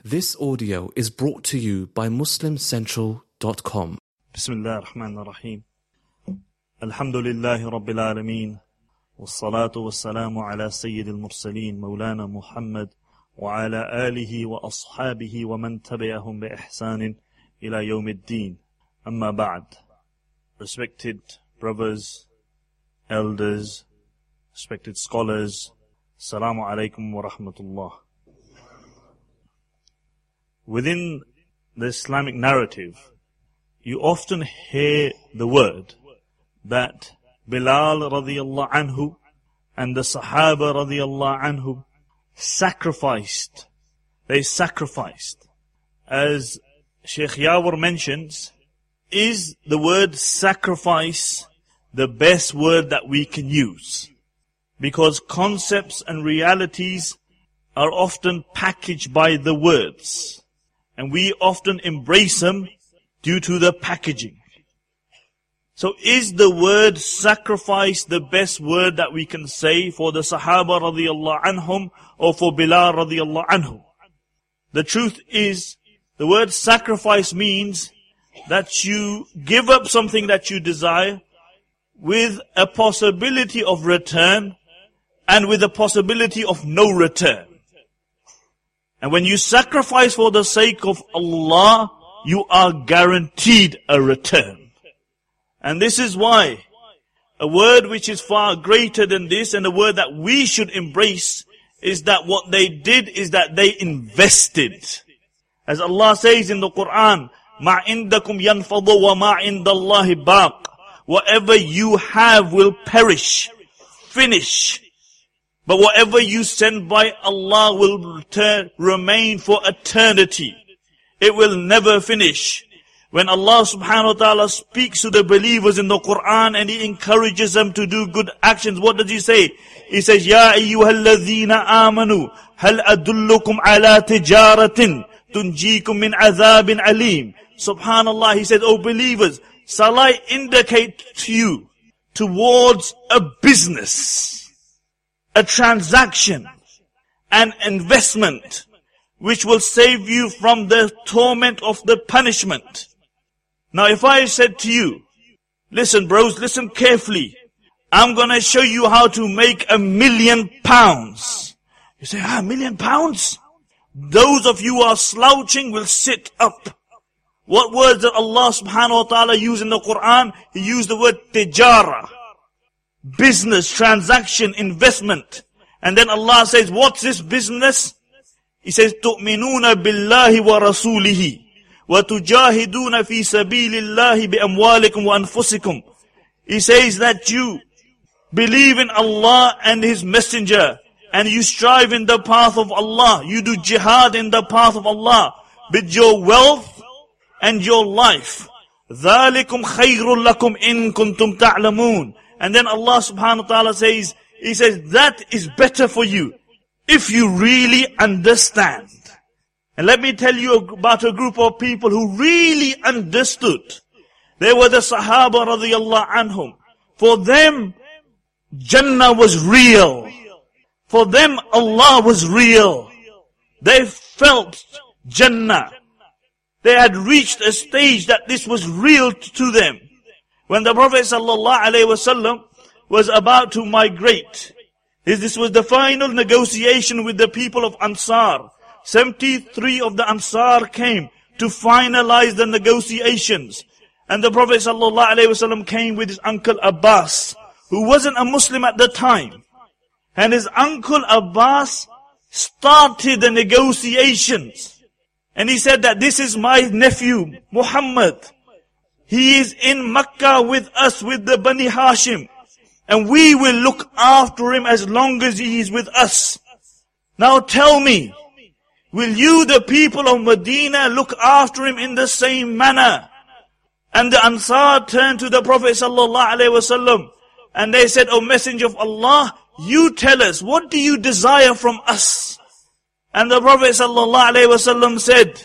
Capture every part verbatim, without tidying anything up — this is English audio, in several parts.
This audio is brought to you by Muslim Central dot com. Bismillah ar-Rahman ar-Rahim. Alhamdulillahi Rabbil Alameen. Wassalatu wassalamu ala Sayyid al-Mursaleen, Mawlana Muhammad, wa ala alihi wa ashabihi wa man tabi'ahum bi ihsanin ila yawmiddin. Amma ba'd. Respected brothers, elders, respected scholars, Assalamu alaikum wa rahmatullah. Within the Islamic narrative, you often hear the word that Bilal radiyallahu anhu and the Sahaba radiyallahu anhu sacrificed. They sacrificed. As Shaykh Yawar mentions, is the word sacrifice the best word that we can use? Because concepts and realities are often packaged by the words. And we often embrace them due to the packaging. So is the word sacrifice the best word that we can say for the Sahaba radiyallahu anhum or for Bilal radiyallahu anhu? The truth is, the word sacrifice means that you give up something that you desire with a possibility of return and with a possibility of no return. And when you sacrifice for the sake of Allah, you are guaranteed a return. And this is why a word which is far greater than this, and a word that we should embrace, is that what they did is that they invested. As Allah says in the Quran, مَا عِنْدَكُمْ يَنْفَضُ وَمَا عِنْدَ اللَّهِ بَاقٍ. Whatever you have will perish, finish. But whatever you send by Allah will return, remain for eternity. It will never finish. When Allah subhanahu wa ta'ala speaks to the believers in the Quran and He encourages them to do good actions, what does He say? He says, Ya ayyuhalladhina amanu, hal adullukum ala tijaratin, tunjikum min azabin alim. Subhanallah, He said, O believers, shall I indicate to you towards a business, a transaction, an investment, which will save you from the torment of the punishment. Now if I said to you, listen bros, listen carefully, I'm gonna show you how to make a million pounds. You say, ah, a million pounds? Those of you who are slouching will sit up. What words did Allah subhanahu wa ta'ala use in the Quran? He used the word tijara. Business, transaction, investment. And then Allah says, what's this business? He says, تُؤْمِنُونَ بِاللَّهِ وَرَسُولِهِ وَتُجَاهِدُونَ فِي سَبِيلِ اللَّهِ بِأَمْوَالِكُمْ وَأَنفُسِكُمْ. He says that you believe in Allah and His Messenger, and you strive in the path of Allah. You do jihad in the path of Allah with your wealth and your life. ذَلِكُمْ خَيْرٌ لَكُمْ إِن كُنْتُمْ تَعْلَمُونَ. And then Allah subhanahu wa ta'ala says, He says, that is better for you if you really understand. And let me tell you about a group of people who really understood. They were the Sahaba radiyallahu anhum. For them, Jannah was real. For them, Allah was real. They felt Jannah. They had reached a stage that this was real to them. When the Prophet sallallahu alaihi wasallam was about to migrate, this was the final negotiation with the people of Ansar. seventy-three of the Ansar came to finalize the negotiations. And the Prophet sallallahu alaihi wasallam came with his uncle Abbas, who wasn't a Muslim at the time. And his uncle Abbas started the negotiations. And he said that this is my nephew, Muhammad. He is in Makkah with us, with the Bani Hashim. And we will look after him as long as he is with us. Now tell me, will you, the people of Medina, look after him in the same manner? And the Ansar turned to the Prophet sallallahu alaihi wasallam and they said, O Messenger of Allah, you tell us, what do you desire from us? And the Prophet sallallahu alaihi wasallam said,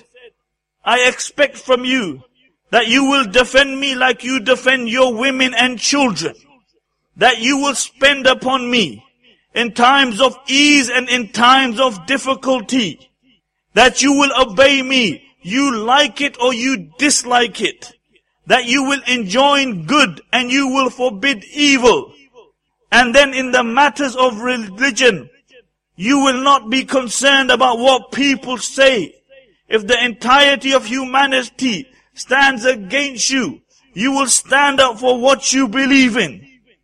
I expect from you that you will defend me like you defend your women and children. That you will spend upon me in times of ease and in times of difficulty. that you will obey me, you like it or you dislike it, that you will enjoin good and you will forbid evil. And then in the matters of religion, you will not be concerned about what people say. If the entirety of humanity stands against you, you will stand up for what you believe in.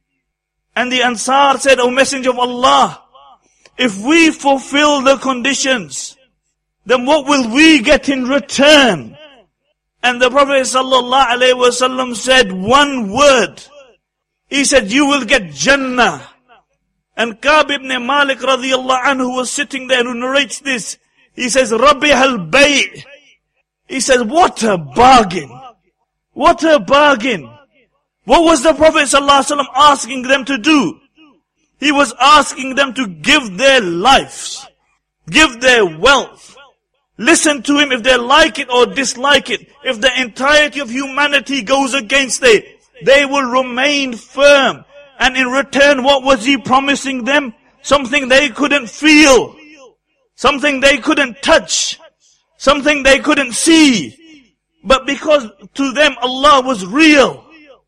And the Ansar said, O Messenger of Allah, if we fulfill the conditions, then what will we get in return? And the Prophet sallallahu alaihi wasallam said one word. He said, you will get Jannah. And Ka'b ibn Malik radiyallahu anhu was sitting there who narrates this. He says, Rabbi al-Bay'. He says, what a bargain. What a bargain. What was the Prophet sallallahu alaihi wasallam asking them to do? He was asking them to give their lives, give their wealth. Listen to him if they like it or dislike it. If the entirety of humanity goes against it, they will remain firm. And in return, what was he promising them? Something they couldn't feel. Something they couldn't touch. Something they couldn't see. But because to them Allah was real.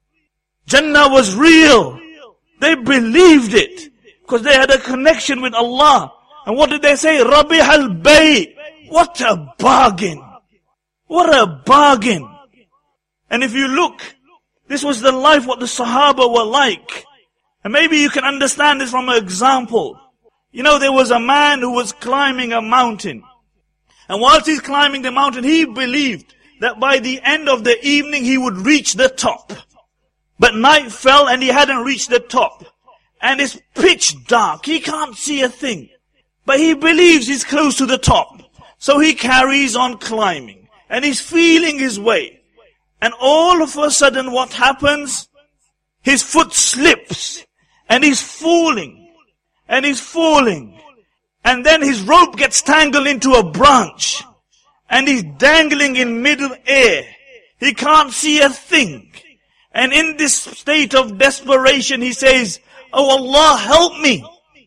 Jannah was real. They believed it. Because they had a connection with Allah. And what did they say? Rabih al-Bay'. What a bargain. What a bargain. And if you look, this was the life what the Sahaba were like. And maybe you can understand this from an example. You know, there was a man who was climbing a mountain. And whilst he's climbing the mountain, he believed that by the end of the evening he would reach the top. But night fell and he hadn't reached the top. And it's pitch dark. He can't see a thing. But he believes he's close to the top. So he carries on climbing. And he's feeling his way. And all of a sudden what happens? His foot slips. And he's falling. And he's falling. And then his rope gets tangled into a branch. And he's dangling in middle air. He can't see a thing. And in this state of desperation, he says, Oh Allah, help me.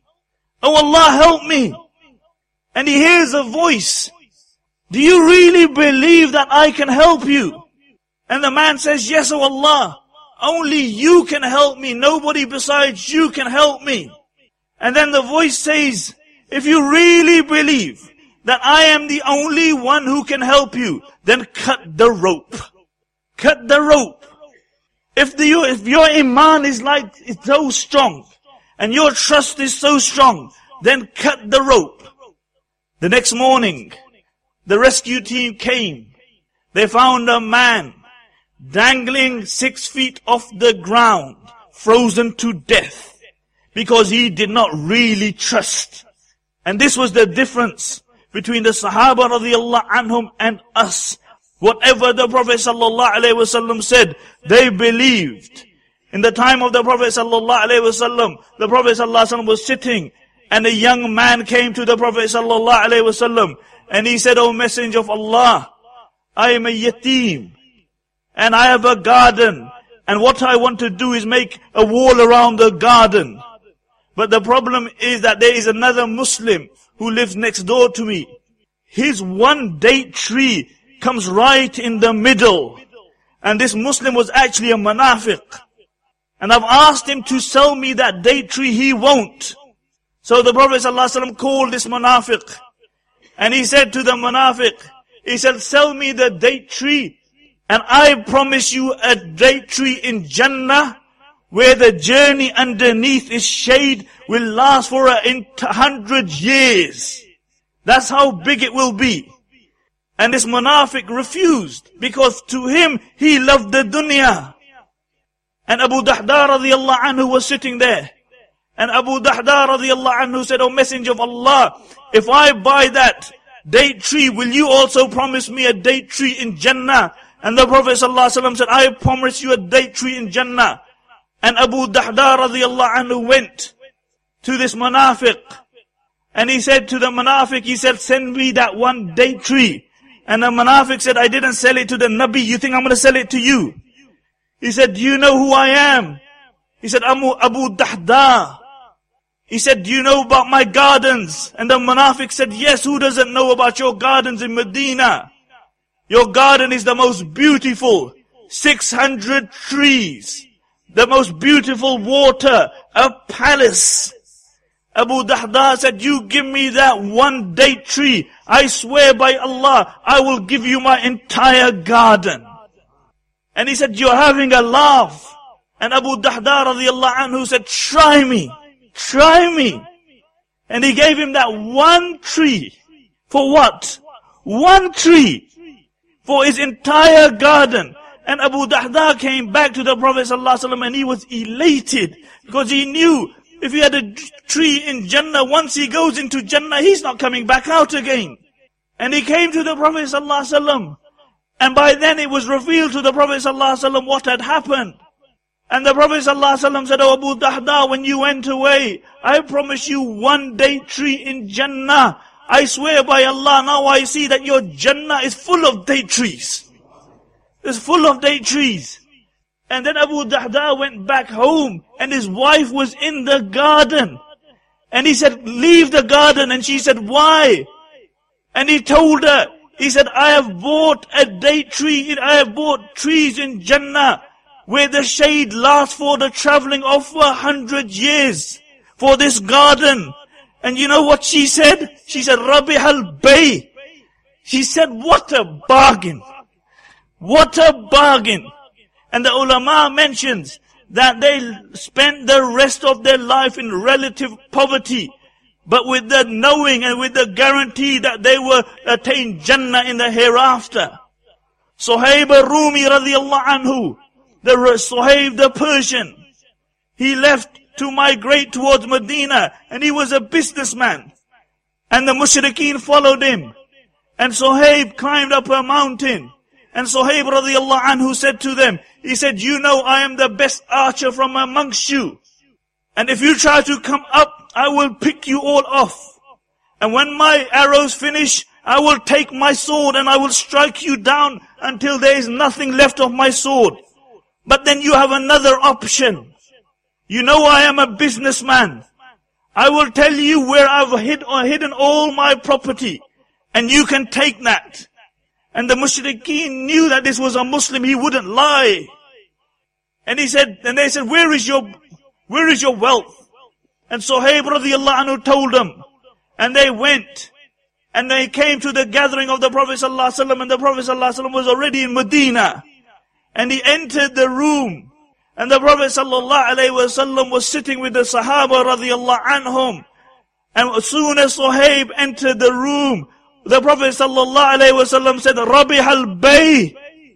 Oh Allah, help me. And he hears a voice. Do you really believe that I can help you? And the man says, yes, oh Allah. Only you can help me. Nobody besides you can help me. And then the voice says, if you really believe that I am the only one who can help you, then cut the rope. Cut the rope. If, the, if your iman is like, it's so strong, and your trust is so strong, then cut the rope. The next morning, the rescue team came. They found a man dangling six feet off the ground, frozen to death, because he did not really trust. And this was the difference between the Sahaba radiallahu anhum and us. Whatever the Prophet sallallahu alaihi wasallam said, they believed. In the time of the Prophet sallallahu alaihi wasallam, the Prophet sallallahu alaihi wasallam was sitting, and a young man came to the Prophet sallallahu alaihi wasallam, and he said, O Messenger of Allah, I am a yatim, and I have a garden, and what I want to do is make a wall around the garden. But the problem is that there is another Muslim who lives next door to me. His one date tree comes right in the middle. And this Muslim was actually a munafiq. And I've asked him to sell me that date tree, he won't. So the Prophet ﷺ called this munafiq. And he said to the munafiq, he said, sell me the date tree, and I promise you a date tree in Jannah, where the journey underneath its shade will last for a hundred years. That's how big it will be. And this munafiq refused, because to him, he loved the dunya. And Abu Dahda radiallahu anhu was sitting there. And Abu Dahda radiallahu anhu said, O Messenger of Allah, if I buy that date tree, will you also promise me a date tree in Jannah? And the Prophet sallallahu alaihi wasallam said, I promise you a date tree in Jannah. And Abu Dahda radiallahu anhu went to this munafiq. And he said to the munafiq, he said, send me that one date tree. And the munafiq said, I didn't sell it to the Nabi. You think I'm going to sell it to you? He said, do you know who I am? He said, I'm Abu Dahda. He said, do you know about my gardens? And the Munafiq said, yes, who doesn't know about your gardens in Medina? Your garden is the most beautiful, six hundred trees, the most beautiful water, a palace. Abu Dahda said, you give me that one date tree, I swear by Allah, I will give you my entire garden. And he said, you're having a laugh. And Abu Dahda radiallahu anhu said, try me, try me. And he gave him that one tree. For what? One tree. For his entire garden. And Abu Dahda came back to the Prophet ﷺ and he was elated. Because he knew, if he had a tree in Jannah, once he goes into Jannah, he's not coming back out again. And he came to the Prophet ﷺ. And by then it was revealed to the Prophet ﷺ what had happened. And the Prophet ﷺ said, oh Abu Dahda, when you went away, I promise you one date tree in Jannah. I swear by Allah, now I see that your Jannah is full of date trees. It's full of date trees. And then Abu Dahda went back home and his wife was in the garden. And he said, leave the garden. And she said, why? And he told her, he said, I have bought a date tree, I have bought trees in Jannah where the shade lasts for the traveling of a hundred years for this garden. And you know what she said? She said, Rabih al-Bay. She said, what a bargain. What a bargain. And the ulama mentions that they spent the rest of their life in relative poverty, but with the knowing and with the guarantee that they will attain Jannah in the hereafter. Suhaib al-Rumi radiallahu anhu, the Suhaib the Persian, he left to migrate towards Medina and he was a businessman. And the mushrikeen followed him. And Suhaib climbed up a mountain. And Suhaib radiallahu anhu said to them, he said, you know I am the best archer from amongst you. And if you try to come up, I will pick you all off. And when my arrows finish, I will take my sword and I will strike you down until there is nothing left of my sword. But then you have another option. You know I am a businessman. I will tell you where I've hid, or hidden all my property. And you can take that. And the mushrikeen knew that this was a Muslim, he wouldn't lie. And he said, and they said, where is your, where is your wealth? And Suhaib radiallahu anhu told them. And they went. And they came to the gathering of the Prophet sallallahu alaihi wasallam, and the Prophet sallallahu alaihi wasallam was already in Medina. And he entered the room. And the Prophet sallallahu alaihi wasallam was sitting with the Sahaba radiallahu anhum. And as soon as Suhaib entered the room, the Prophet sallallahu alaihi wasallam said, Rabih al-Bay.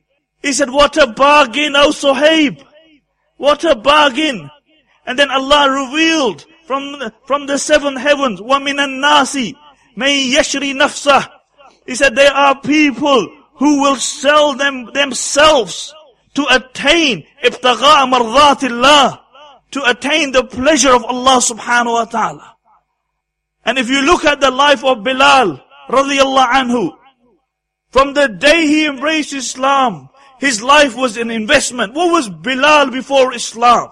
He said, what a bargain, O Suhaib. What a bargain. And then Allah revealed from the, from the seven heavens, وَمِنَ النَّاسِ مَنْ يَشْرِ نَفْسَهُ. He said, there are people who will sell them themselves to attain ibtagha' mardatillah, to attain the pleasure of Allah subhanahu wa ta'ala. And if you look at the life of Bilal radiyallahu anhu, from the day he embraced Islam, his life was an investment. What was Bilal before Islam?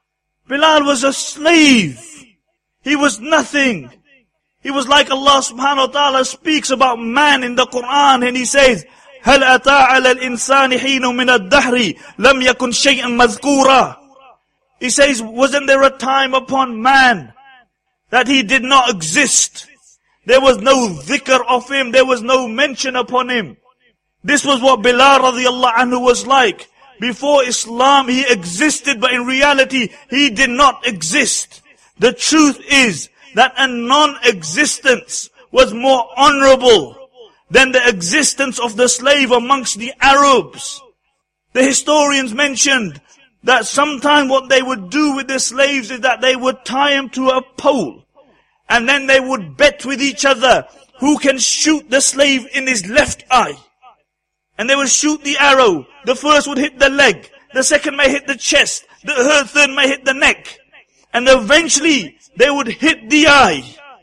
Bilal was a slave. He was nothing. He was like Allah subhanahu wa ta'ala speaks about man in the Quran, and he says, هَلْ أَتَىٰ عَلَى الْإِنسَانِ حِينٌ مِنَ الدَّهْرِ لَمْ يَكُنْ شَيْئًا مَذْكُورًا. He says, wasn't there a time upon man that he did not exist? There was no dhikr of him, there was no mention upon him. This was what Bilal radiallahu anhu was like. Before Islam he existed, but in reality he did not exist. The truth is that a non-existence was more honorable than the existence of the slave amongst the Arabs. The historians mentioned that sometime what they would do with the slaves is that they would tie him to a pole, and then they would bet with each other who can shoot the slave in his left eye. And they would shoot the arrow. The first would hit the leg, the second may hit the chest, the third may hit the neck. And eventually they would hit the eye.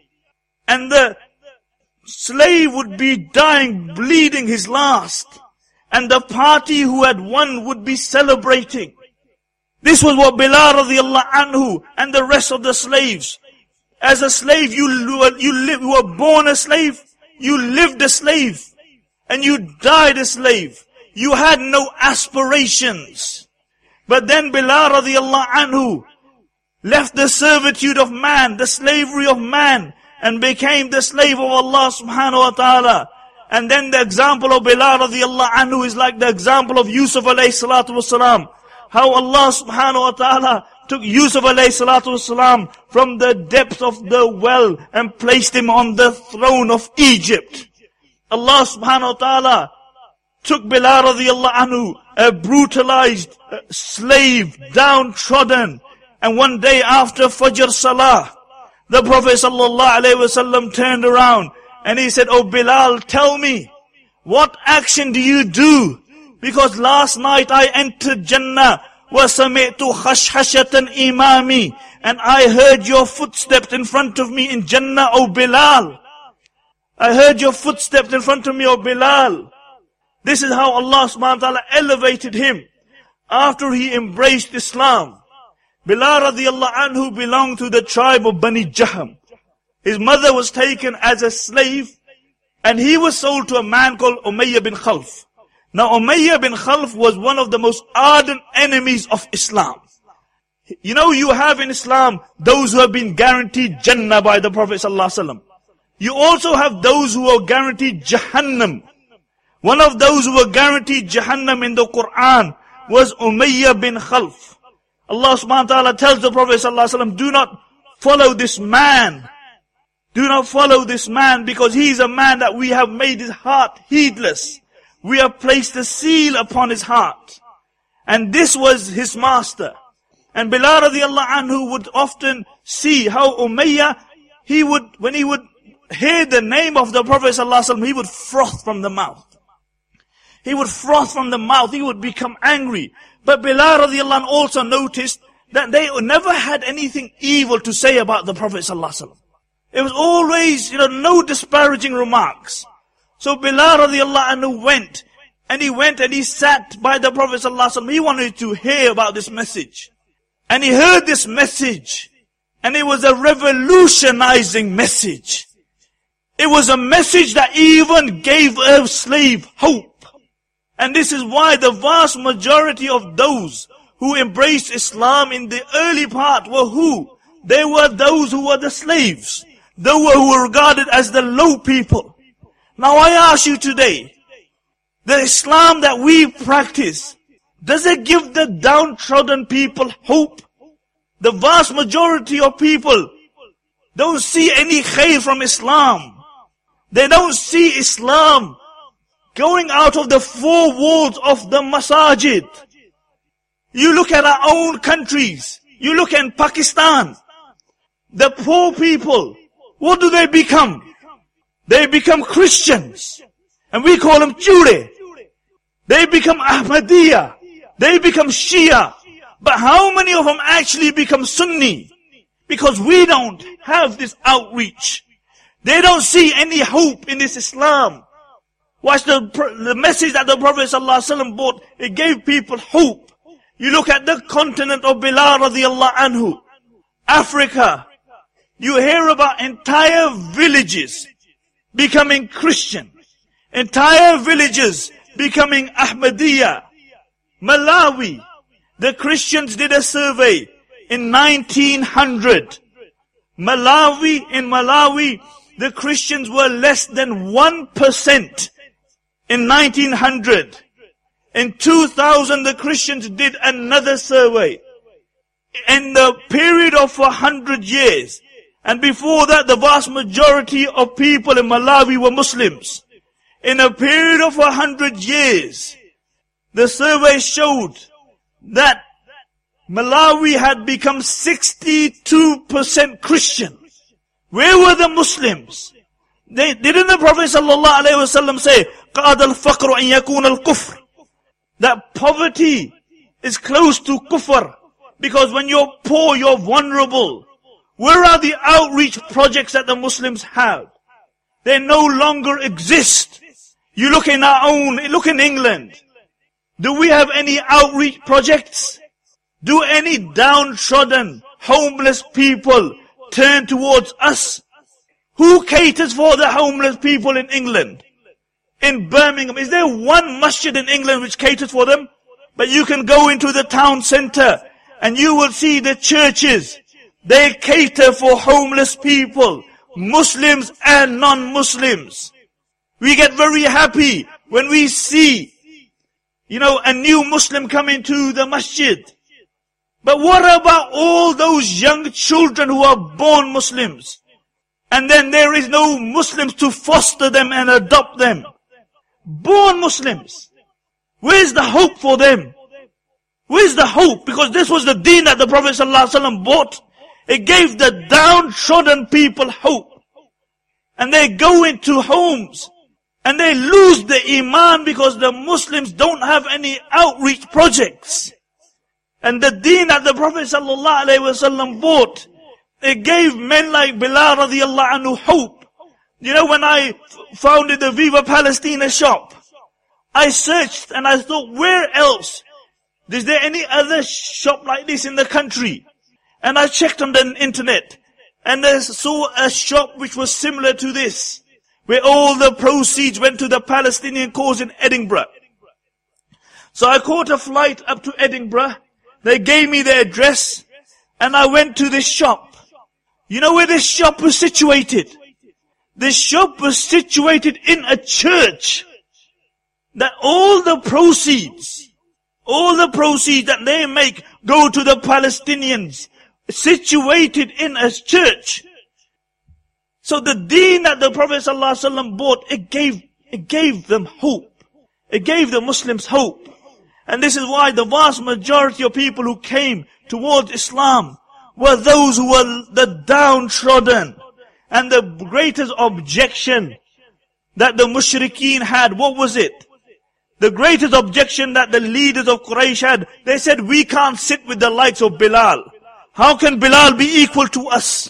And the slave would be dying, bleeding his last. And the party who had won would be celebrating. This was what Bilal radiallahu anhu and the rest of the slaves As a slave, you, you, live, you were born a slave, you lived a slave, and you died a slave. You had no aspirations. But then Bilal radiallahu anhu left the servitude of man, the slavery of man, and became the slave of Allah subhanahu wa ta'ala. And then the example of Bilal radiallahu anhu is like the example of Yusuf alayhi salatu wasalam. How Allah subhanahu wa ta'ala took Yusuf alayhi salatu wasalam from the depths of the well and placed him on the throne of Egypt. Allah subhanahu wa ta'ala took Bilal radiallahu anhu, a brutalized slave, downtrodden. And one day after Fajr Salah, the Prophet sallallahu alayhi wasallam turned around and he said, "Oh Bilal, tell me, what action do you do? Because last night I entered Jannah, وَسَمِعْتُ خَشْحَشَةً إِمَامِي, and I heard your footsteps in front of me in Jannah, O Bilal. I heard your footsteps in front of me, O Bilal." This is how Allah subhanahu wa ta'ala elevated him after he embraced Islam. Bilal radiallahu anhu belonged to the tribe of Bani Jaham. His mother was taken as a slave and he was sold to a man called Umayyah bin Khalf. Now Umayyah bin Khalf was one of the most ardent enemies of Islam. You know, you have in Islam those who have been guaranteed Jannah by the Prophet sallallahu alaihi wasallam. You also have those who are guaranteed Jahannam. One of those who were guaranteed Jahannam in the Quran was Umayyah bin Khalf. Allah subhanahu wa ta'ala tells the Prophet sallallahu alaihi wasallam, do not follow this man. Do not follow this man, because he is a man that we have made his heart heedless. We have placed a seal upon his heart. And this was his master. And Bilal radiallahu anhu would often see how Umayyah, he would, when he would hear the name of the Prophet sallallahu alaihi wasallam, he would froth from the mouth. He would froth from the mouth, he would become angry. But Bilal radiallahu anhu also noticed that they never had anything evil to say about the Prophet sallallahu alaihi wasallam. It was always, you know, no disparaging remarks. So Bilal radiallahu anhu went, and he went and he sat by the Prophet sallallahu alaihi wasallam. He wanted to hear about this message. And he heard this message, and it was a revolutionizing message. It was a message that even gave a slave hope. And this is why the vast majority of those who embraced Islam in the early part were who? They were those who were the slaves. They were who were regarded as the low people. Now I ask you today, the Islam that we practice, does it give the downtrodden people hope? The vast majority of people don't see any khair from Islam. They don't see Islam going out of the four walls of the masajid. You look at our own countries. You look at Pakistan. The poor people, what do they become? They become Christians. And we call them Jure. They become Ahmadiyya. They become Shia. But how many of them actually become Sunni? Because we don't have this outreach. They don't see any hope in this Islam. Watch the, the message that the Prophet ﷺ brought. It gave people hope. You look at the continent of Bilal radiallahu anhu, Africa. You hear about entire villages becoming Christian. Entire villages becoming Ahmadiyya. Malawi. The Christians did a survey in nineteen hundred. Malawi, in Malawi, the Christians were less than one percent. In nineteen hundred, in two thousand, the Christians did another survey. In the period of a hundred years, and before that, the vast majority of people in Malawi were Muslims. In a period of a hundred years, the survey showed that Malawi had become sixty-two percent Christian. Where were the Muslims? They, didn't the Prophet sallallahu alaihi wasallam say, قَادَ الْفَقْرُ أَنْ يَكُونَ الْكُفْرِ, that poverty is close to kufr, because when you're poor, you're vulnerable. Where are the outreach projects that the Muslims have? They no longer exist. You look in our own, look in England. Do we have any outreach projects? Do any downtrodden, homeless people turn towards us. Who caters for the homeless people in England? In Birmingham, is there one masjid in England which caters for them? But you can go into the town centre and you will see the churches. They cater for homeless people, Muslims and non-Muslims. We get very happy when we see, you know, a new Muslim come into the masjid. But what about all those young children who are born Muslims? And then there is no Muslims to foster them and adopt them. Born Muslims. Where's the hope for them? Where's the hope? Because this was the deen that the Prophet ﷺ brought. It gave the downtrodden people hope. And they go into homes and they lose the iman because the Muslims don't have any outreach projects. And the deen that the Prophet ﷺ brought, it gave men like Bilal radiallahu anhu hope. You know, when I founded the Viva Palestina shop, I searched and I thought, where else? Is there any other shop like this in the country? And I checked on the internet and I saw a shop which was similar to this, where all the proceeds went to the Palestinian cause in Edinburgh. So I caught a flight up to Edinburgh. They gave me the address and I went to this shop. You know where this shop was situated? This shop was situated in a church. That all the proceeds, all the proceeds that they make go to the Palestinians, situated in a church. So the deen that the Prophet ﷺ brought, it gave, it gave them hope. It gave the Muslims hope. And this is why the vast majority of people who came towards Islam were those who were the downtrodden. And the greatest objection that the mushrikeen had, what was it? The greatest objection that the leaders of Quraysh had, they said, we can't sit with the likes of Bilal. How can Bilal be equal to us?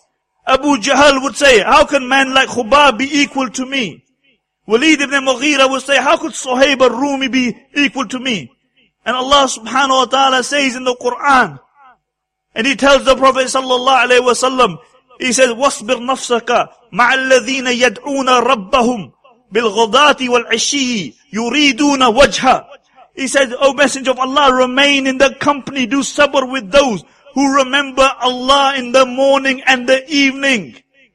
Abu Jahl would say, how can man like Khubab be equal to me? Walid ibn Mughira would say, how could Suhaib al-Rumi be equal to me? And Allah subhanahu wa ta'ala says in the Quran, and He tells the Prophet sallallahu alayhi wa sallam, He says, وَاصْبِرْ نَفْسَكَ مَعَ الَّذِينَ يَدْعُونَ رَبَّهُمْ بِالْغَدَاةِ وَالْعِشِيِّ يُرِيدُونَ وَجْهَ. He said, O Messenger of Allah, remain in the company, do sabr with those who remember Allah in the morning and the evening.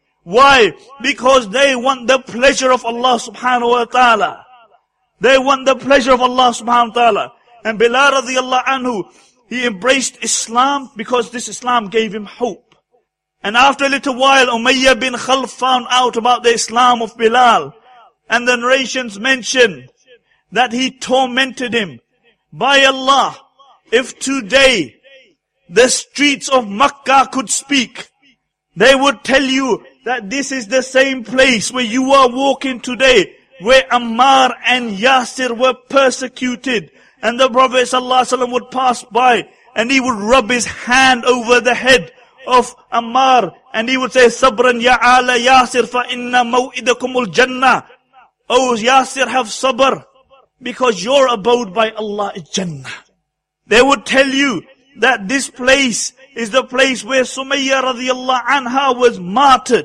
Why? Because they want the pleasure of Allah subhanahu wa ta'ala. They want the pleasure of Allah subhanahu wa ta'ala. And Bilal radiallahu anhu, he embraced Islam because this Islam gave him hope. And after a little while, Umayyah bin Khalaf found out about the Islam of Bilal. And the narrations mention that he tormented him. By Allah, if today the streets of Makkah could speak, they would tell you that this is the same place where you are walking today, where Ammar and Yasir were persecuted. And the Prophet ﷺ would pass by and he would rub his hand over the head of Ammar and he would say, Sabran ya ala Yasir fa inna maw'idakumul jannah. Oh Yasir, have sabr, because your abode by Allah is Jannah. They would tell you that this place is the place where Sumayyah radiallahu anha was martyred.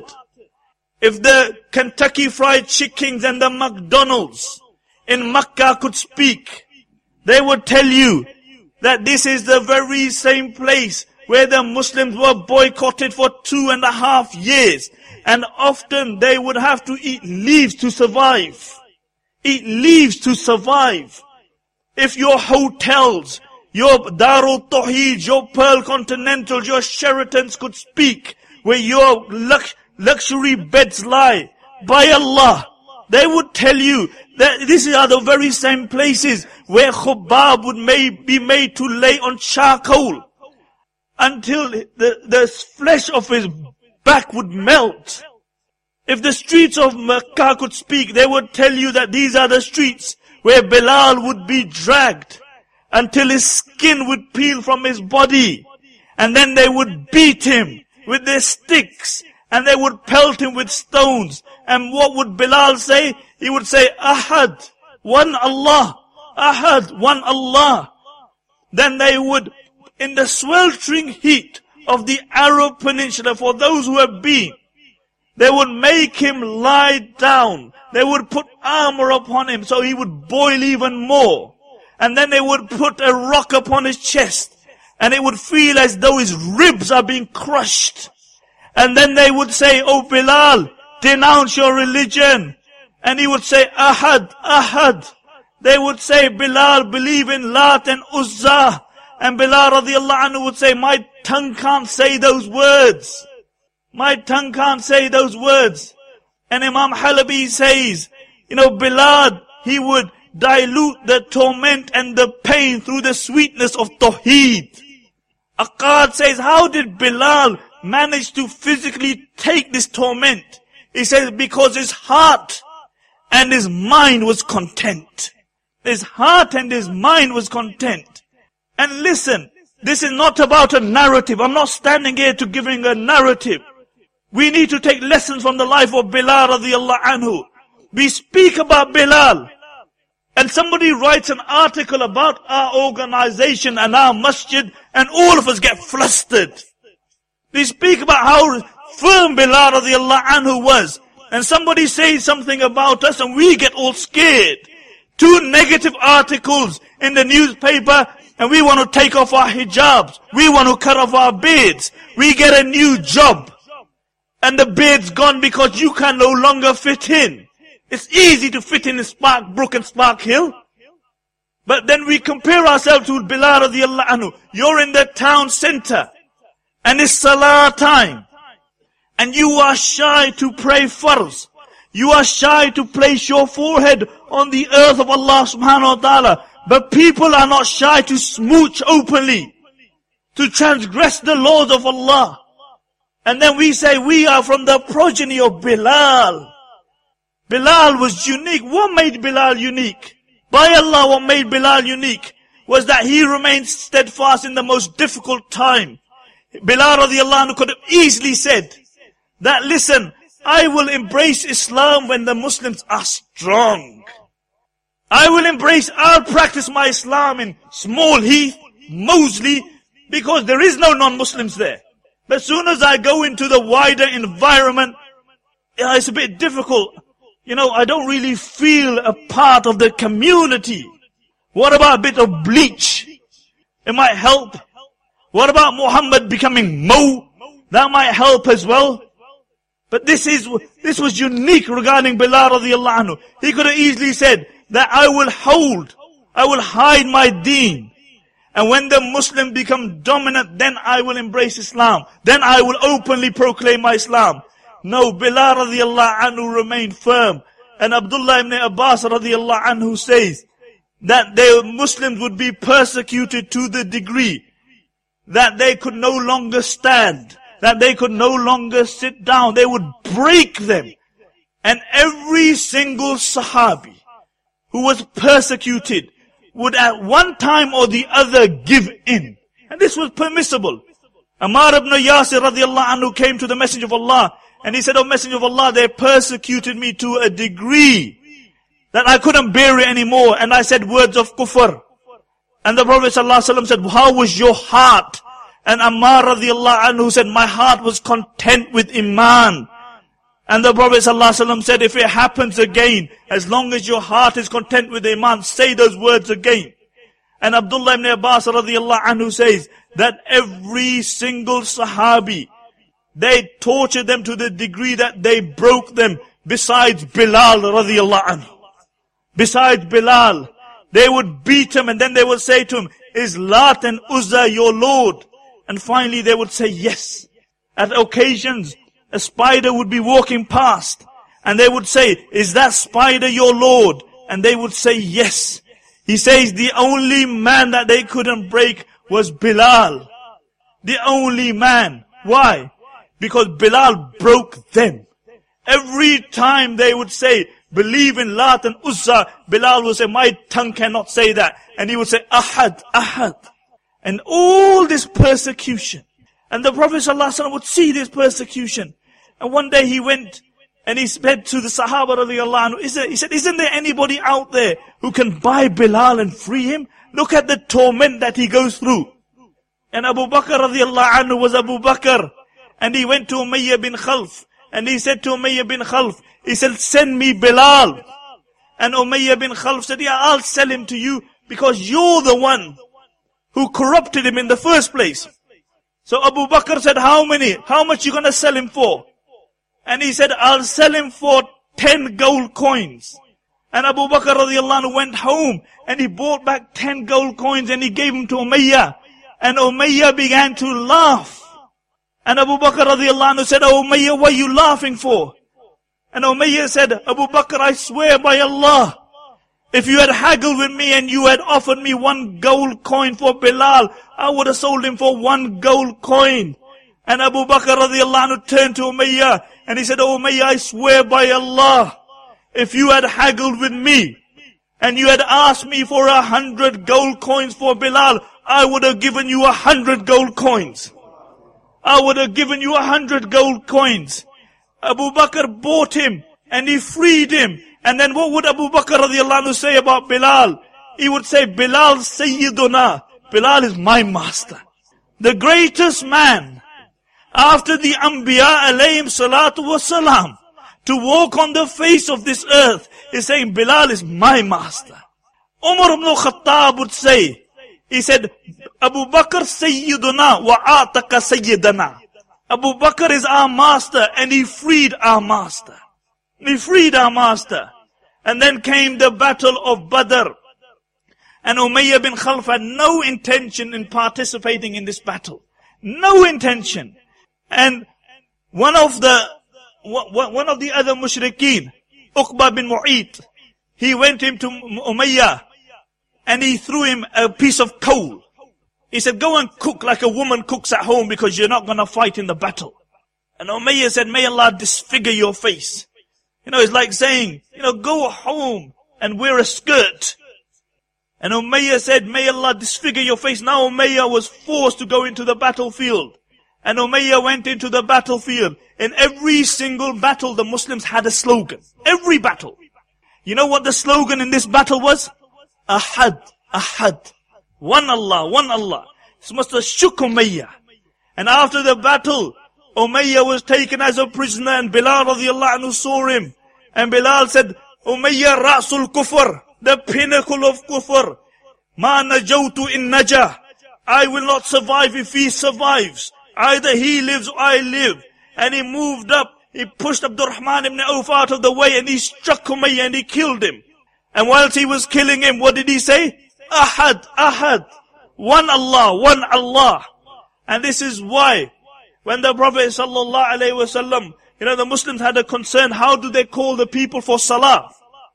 If the Kentucky Fried Chickens and the McDonald's in Makkah could speak, they would tell you that this is the very same place where the Muslims were boycotted for two and a half years. And often they would have to eat leaves to survive. Eat leaves to survive. If your hotels, your Darul Tawheed, your Pearl Continentals, your Sheratons could speak, where your lux- luxury beds lie, by Allah, they would tell you that these are the very same places where Khubab would may, be made to lay on charcoal until the, the flesh of his back would melt. If the streets of Makkah could speak, they would tell you that these are the streets where Bilal would be dragged until his skin would peel from his body. And then they would beat him with their sticks and they would pelt him with stones. And what would Bilal say? He would say, Ahad, one Allah, Ahad, one Allah. Then they would, in the sweltering heat of the Arab Peninsula, for those who have been, they would make him lie down. They would put armor upon him so he would boil even more. And then they would put a rock upon his chest. And it would feel as though his ribs are being crushed. And then they would say, "Oh Bilal, denounce your religion." And he would say, "Ahad, Ahad." They would say, "Bilal, believe in Lat and Uzza." And Bilal radiallahu anhu would say, "My tongue can't say those words. My tongue can't say those words." And Imam Halabi says, you know, Bilal, he would dilute the torment and the pain through the sweetness of Tawheed. Aqad says, how did Bilal manage to physically take this torment? He says, because his heart and his mind was content. His heart and his mind was content. And listen, this is not about a narrative. I'm not standing here to giving a narrative. We need to take lessons from the life of Bilal radiallahu anhu. We speak about Bilal. And somebody writes an article about our organization and our masjid, and all of us get flustered. We speak about how firm Bilal radiallahu anhu was. And somebody says something about us and we get all scared. Two negative articles in the newspaper and we want to take off our hijabs. We want to cut off our beards. We get a new job. And the beard's gone because you can no longer fit in. It's easy to fit in Spark Brook and Spark Hill. But then we compare ourselves to Bilal radiallahu anhu. You're in the town center. And it's salah time. And you are shy to pray farz. You are shy to place your forehead on the earth of Allah subhanahu wa ta'ala. But people are not shy to smooch openly, to transgress the laws of Allah. And then we say we are from the progeny of Bilal. Bilal was unique. What made Bilal unique? By Allah, what made Bilal unique was that he remained steadfast in the most difficult time. Bilal radiallahu anhu could have easily said that, listen, I will embrace Islam when the Muslims are strong. I will embrace, I'll practice my Islam in Small Heath, Mosley, because there is no non-Muslims there. But as soon as I go into the wider environment, yeah, it's a bit difficult. You know, I don't really feel a part of the community. What about a bit of bleach? It might help. What about Muhammad becoming Mo? That might help as well. But this is, this was unique regarding Bilal radiallahu anhu. He could have easily said that I will hold, I will hide my deen. And when the Muslims become dominant, then I will embrace Islam. Then I will openly proclaim my Islam. No, Bilal radiallahu anhu remained firm. And Abdullah ibn Abbas radiallahu anhu says that the Muslims would be persecuted to the degree that they could no longer stand, that they could no longer sit down. They would break them. And every single Sahabi who was persecuted would at one time or the other give in. And this was permissible. Ammar ibn Yasir radiallahu anhu came to the Messenger of Allah and he said, "O Messenger of Allah, they persecuted me to a degree that I couldn't bear it anymore. And I said words of kufr." And the Prophet ﷺ said, "How was your heart?" And Ammar radiallahu anhu said, "My heart was content with Iman." And the Prophet ﷺ said, "If it happens again, as long as your heart is content with Iman, say those words again." And Abdullah ibn Abbas radiallahu anhu says that every single Sahabi, they tortured them to the degree that they broke them, besides Bilal radiallahu anhu. Besides Bilal, they would beat him and then they would say to him, "Is Lat and Uzza your Lord?" And finally they would say yes. At occasions, a spider would be walking past and they would say, "Is that spider your Lord?" And they would say yes. He says the only man that they couldn't break was Bilal. The only man. Why? Because Bilal broke them. Every time they would say, "Believe in Lat and Uzza," Bilal would say, "My tongue cannot say that." And he would say, "Ahad, Ahad." And all this persecution. And the Prophet ﷺ would see this persecution. And one day he went and he said to the Sahaba radiallahu anhu, he said, "Isn't there anybody out there who can buy Bilal and free him? Look at the torment that he goes through." And Abu Bakr radiallahu anhu was Abu Bakr. And he went to Umayyah bin Khalf. And he said to Umayyah bin Khalf, he said, send me Bilal. And Umayyah bin Khalf said, yeah, I'll sell him to you because you're the one who corrupted him in the first place. So Abu Bakr said, how many? How much you gonna sell him for? And he said, I'll sell him for ten gold coins. And Abu Bakr radiallahu anhu went home and he bought back ten gold coins and he gave them to Umayyah. And Umayyah began to laugh. And Abu Bakr radiallahu anhu said, oh Umayyah, what are you laughing for? And Umayyah said, Abu Bakr, I swear by Allah, if you had haggled with me and you had offered me one gold coin for Bilal, I would have sold him for one gold coin. And Abu Bakr radiallahu anhu turned to Umayyah and he said, oh Umayyah, I swear by Allah, if you had haggled with me and you had asked me for a hundred gold coins for Bilal, I would have given you a hundred gold coins. I would have given you a hundred gold coins. Abu Bakr bought him and he freed him. And then what would Abu Bakr radiallahu anhu say about Bilal? He would say, Bilal Sayyiduna. Bilal is my master. The greatest man after the Anbiya alayhim salatu wasalam to walk on the face of this earth is saying, Bilal is my master. Umar ibn Khattab would say, he said, Abu Bakr Sayyiduna wa ataka Sayyidana. Abu Bakr is our master and he freed our master. He freed our master. And then came the battle of Badr. And Umayyah bin Khalf had no intention in participating in this battle. No intention. And one of the, one of the other mushrikeen, Uqba bin Mu'ayt, he went into Umayyah and he threw him a piece of coal. He said, go and cook like a woman cooks at home because you're not going to fight in the battle. And Umayyah said, may Allah disfigure your face. You know, it's like saying, you know, go home and wear a skirt. And Umayyah said, may Allah disfigure your face. Now Umayyah was forced to go into the battlefield. And Umayyah went into the battlefield. In every single battle, the Muslims had a slogan. Every battle. You know what the slogan in this battle was? Ahad, Ahad. One Allah, one Allah. This must have shook Umayyah. And after the battle, Umayyah was taken as a prisoner and Bilal radiallahu anhu saw him. And Bilal said, Umayyah Ra'sul Kufr, the pinnacle of Kufr. Ma najawtu in najah. I will not survive if he survives. Either he lives or I live. And he moved up. He pushed Abdurrahman ibn Auf out of the way and he struck Umayyah and he killed him. And whilst he was killing him, what did he say? Ahad, Ahad. One Allah, one Allah. And this is why, when the Prophet sallallahu alaihi wasallam, you know, the Muslims had a concern, how do they call the people for salah?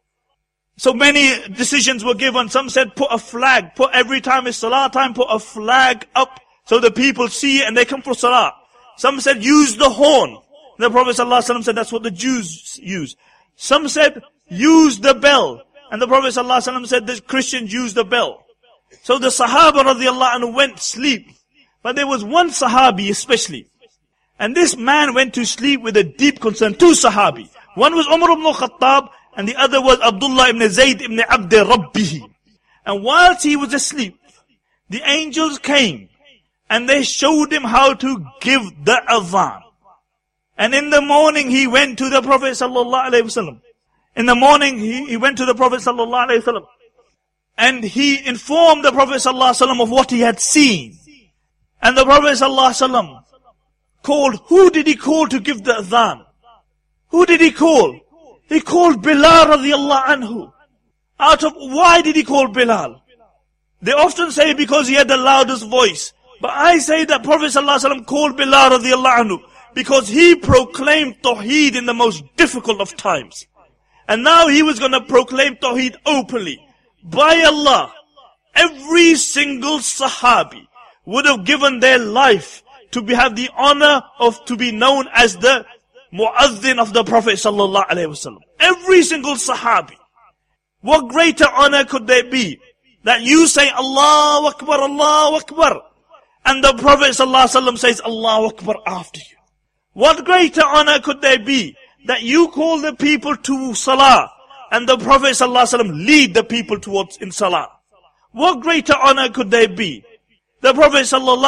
So many decisions were given. Some said put a flag, put every time it's salah time, put a flag up so the people see it and they come for salah. Some said use the horn. The Prophet sallallahu alaihi wasallam said that's what the Jews use. Some said use the bell. And the Prophet ﷺ said the Christians use the bell. So the Sahaba radiallahu anhu went to sleep. But there was one Sahabi especially. And this man went to sleep with a deep concern. Two Sahabi. One was Umar ibn Khattab and the other was Abdullah ibn Zayd ibn Abd Rabbihi. And whilst he was asleep, the angels came and they showed him how to give the adhan. And in the morning he went to the Prophet sallallahu alaihi wasallam. In the morning, he, he went to the Prophet sallallahu alaihi wasallam, and he informed the Prophet sallallahu alaihi wasallam of what he had seen. And the Prophet sallallahu alaihi wasallam called. Who did he call to give the adhan? Who did he call? He called Bilal radiallahu anhu. Out of why did he call Bilal? They often say because he had the loudest voice, but I say that Prophet sallallahu alaihi wasallam called Bilal radiallahu anhu because he proclaimed Tawheed in the most difficult of times. And now he was going to proclaim Tawheed openly. By Allah, every single Sahabi would have given their life to be, have the honor of to be known as the Mu'adhin of the Prophet sallallahu alaihi wasallam. Every single Sahabi. What greater honor could there be that you say Allahu Akbar, Allahu Akbar, and the Prophet sallallahu alaihi wasallam says Allahu Akbar after you? What greater honor could there be that you call the people to salah and the Prophet ﷺ lead the people towards in salah? What greater honor could there be? The Prophet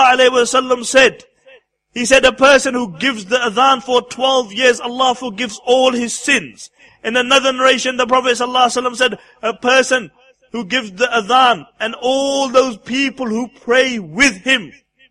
ﷺ said, he said, a person who gives the adhan for twelve years, Allah forgives all his sins. In another narration, the Prophet ﷺ said, a person who gives the adhan and all those people who pray with him,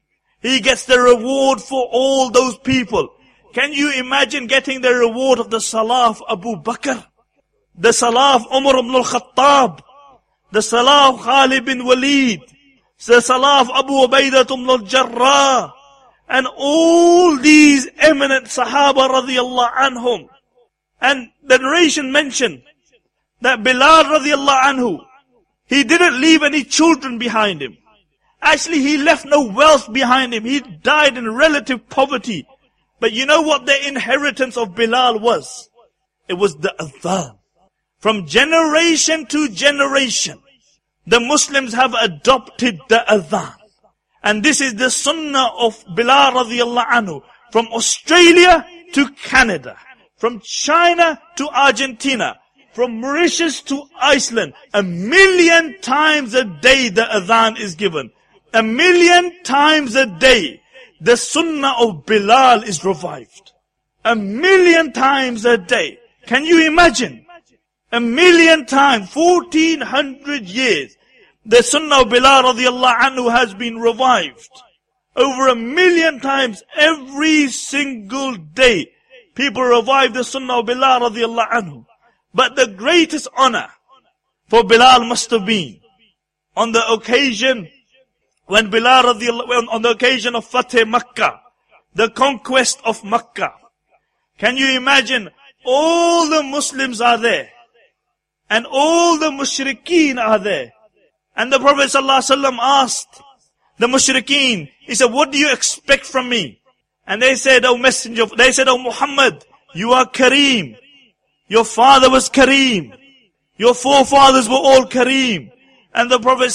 he gets the reward for all those people. Can you imagine getting the reward of the salah of Abu Bakr, the salah of Umar ibn al-Khattab, the salah of Khalid bin Walid, the salah of Abu Ubaidah ibn al-Jarrah, and all these eminent Sahaba radiyallahu anhum. And the narration mentioned that Bilal radiyallahu anhu, he didn't leave any children behind him. Actually, he left no wealth behind him. He died in relative poverty. But you know what the inheritance of Bilal was? It was the adhan. From generation to generation, the Muslims have adopted the adhan. And this is the sunnah of Bilal radiyallahu anhu. From Australia to Canada, from China to Argentina, from Mauritius to Iceland, a million times a day the adhan is given. A million times a day, the sunnah of Bilal is revived. A million times a day. Can you imagine? A million times, fourteen hundred years, the sunnah of Bilal radiallahu anhu has been revived. Over a million times, every single day, people revive the sunnah of Bilal radiallahu anhu. But the greatest honor for Bilal must have been on the occasion when Bilal radiallahu, on the occasion of Fateh Makkah, the conquest of Makkah. Can you imagine? All the Muslims are there, and all the mushrikeen are there. And the Prophet ﷺ asked the mushrikeen, he said, what do you expect from me? And they said, oh messenger, they said, oh Muhammad, you are Kareem. Your father was Kareem. Your forefathers were all Kareem. And the Prophet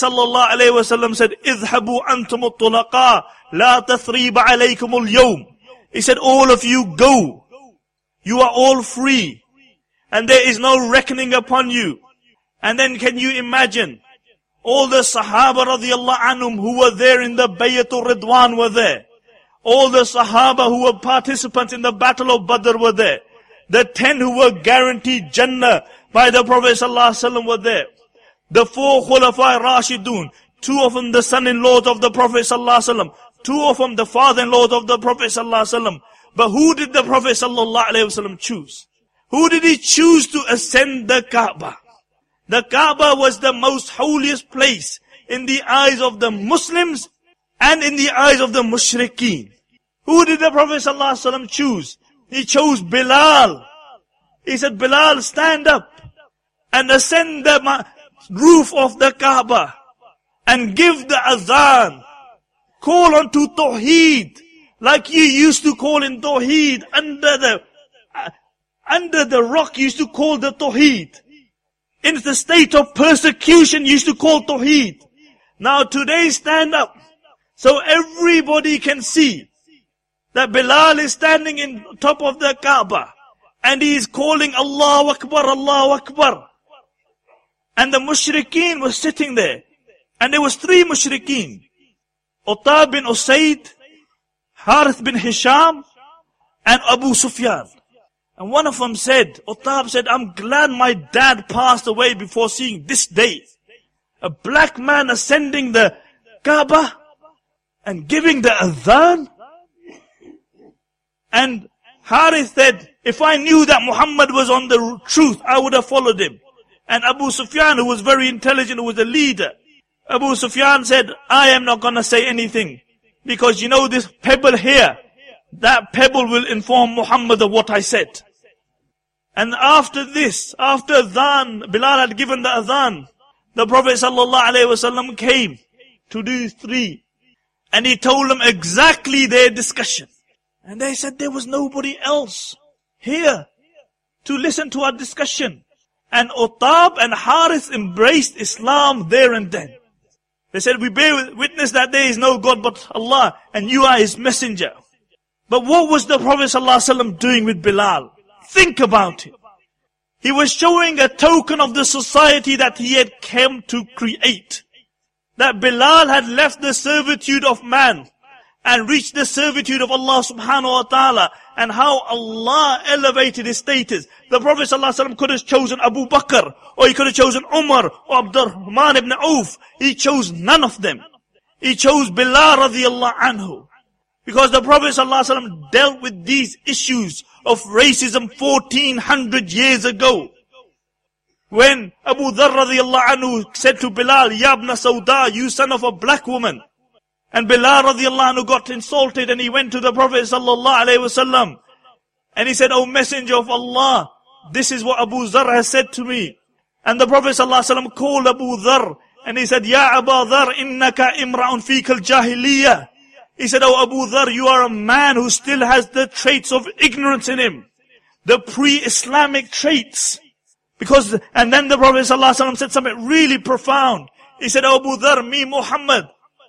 ﷺ said, اذهبوا أنتم الطلقاء لا تثريب عليكم اليوم. He said, all of you go. You are all free. And there is no reckoning upon you. And then can you imagine? All the Sahaba radiallahu anhum who were there in the Bayatul Ridwan were there. All the Sahaba who were participants in the Battle of Badr were there. The ten who were guaranteed Jannah by the Prophet ﷺ were there. The four Khulafai Rashidun, two of them the son-in-laws of the Prophet ﷺ, two of them the father-in-laws of the Prophet ﷺ. But who did the Prophet ﷺ choose? Who did he choose to ascend the Kaaba? The Kaaba was the most holiest place in the eyes of the Muslims and in the eyes of the mushrikeen. Who did the Prophet ﷺ choose? He chose Bilal. He said, Bilal, stand up and ascend the roof of the Kaaba and give the adhan. Call unto Tawheed, like you used to call in Tawheed under the uh, under the rock. You used to call the Tawheed. In the state of persecution, you used to call Tawheed. Now today, stand up so everybody can see that Bilal is standing in top of the Kaaba and he is calling Allahu Akbar, Allahu Akbar. And the mushrikeen was sitting there. And there was three mushrikeen. Uttab bin Usayd, Harith bin Hisham, and Abu Sufyan. And one of them said, Uttab said, I'm glad my dad passed away before seeing this day. A black man ascending the Kaaba and giving the adhan. And Harith said, if I knew that Muhammad was on the truth, I would have followed him. And Abu Sufyan, who was very intelligent, who was a leader, Abu Sufyan said, I am not going to say anything. Because you know this pebble here, that pebble will inform Muhammad of what I said. And after this, after adhan, Bilal had given the adhan, the Prophet ﷺ came to these three. And he told them exactly their discussion. And they said there was nobody else here to listen to our discussion. And Uttab and Harith embraced Islam there and then. They said, we bear witness that there is no God but Allah, and you are His messenger. But what was the Prophet ﷺ doing with Bilal? Think about it. He was showing a token of the society that he had come to create. that Bilal had left the servitude of man and reached the servitude of Allah subhanahu wa ta'ala, and how Allah elevated his status. The Prophet ﷺ could have chosen Abu Bakr, or he could have chosen Umar, or Abdurrahman ibn Auf. He chose none of them. He chose Bilal radiallahu anhu. Because the Prophet ﷺ dealt with these issues of racism fourteen hundred years ago. When Abu Dharr radiallahu anhu said to Bilal, Ya ibn Sauda, you son of a black woman. And Bilal radiallahu anhu got insulted, and he went to the Prophet sallallahu alaihi wasallam. And he said, O Messenger of Allah, this is what Abu Dharr has said to me. And the Prophet sallallahu alaihi wasallam called Abu Dharr, and he said, Ya Abu Dharr, innaka imra'un fika al-jahiliyyah. He said, Oh Abu Dharr, you are a man who still has the traits of ignorance in him. The pre-Islamic traits. Because, and then the Prophet ﷺ said something really profound. He said, Oh Abu Dharr, me Muhammad,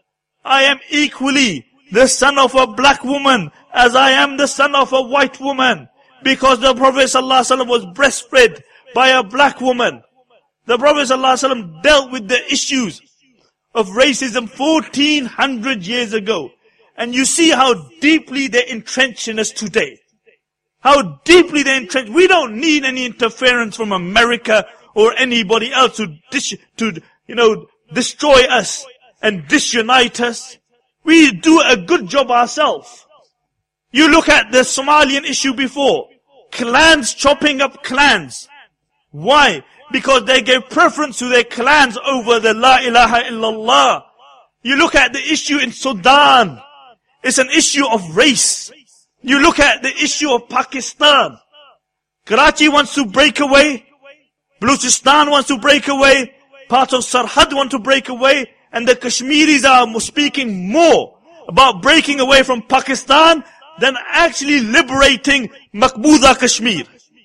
I am equally the son of a black woman as I am the son of a white woman. Because the Prophet ﷺ was breastfed by a black woman. The Prophet ﷺ dealt with the issues of racism fourteen hundred years ago. And you see how deeply they're entrenched in us today. How deeply they're entrenched. We don't need any interference from America or anybody else to, dis- to you know, destroy us and disunite us. We do a good job ourselves. You look at the Somalian issue before. Clans chopping up clans. Why? Because they gave preference to their clans over the La ilaha illallah. You look at the issue in Sudan. It's an issue of race. You look at the issue of Pakistan. Karachi wants to break away. Balochistan wants to break away. Parts of Sarhad want to break away. And the Kashmiris are speaking more about breaking away from Pakistan than actually liberating Maqbooza Kashmir.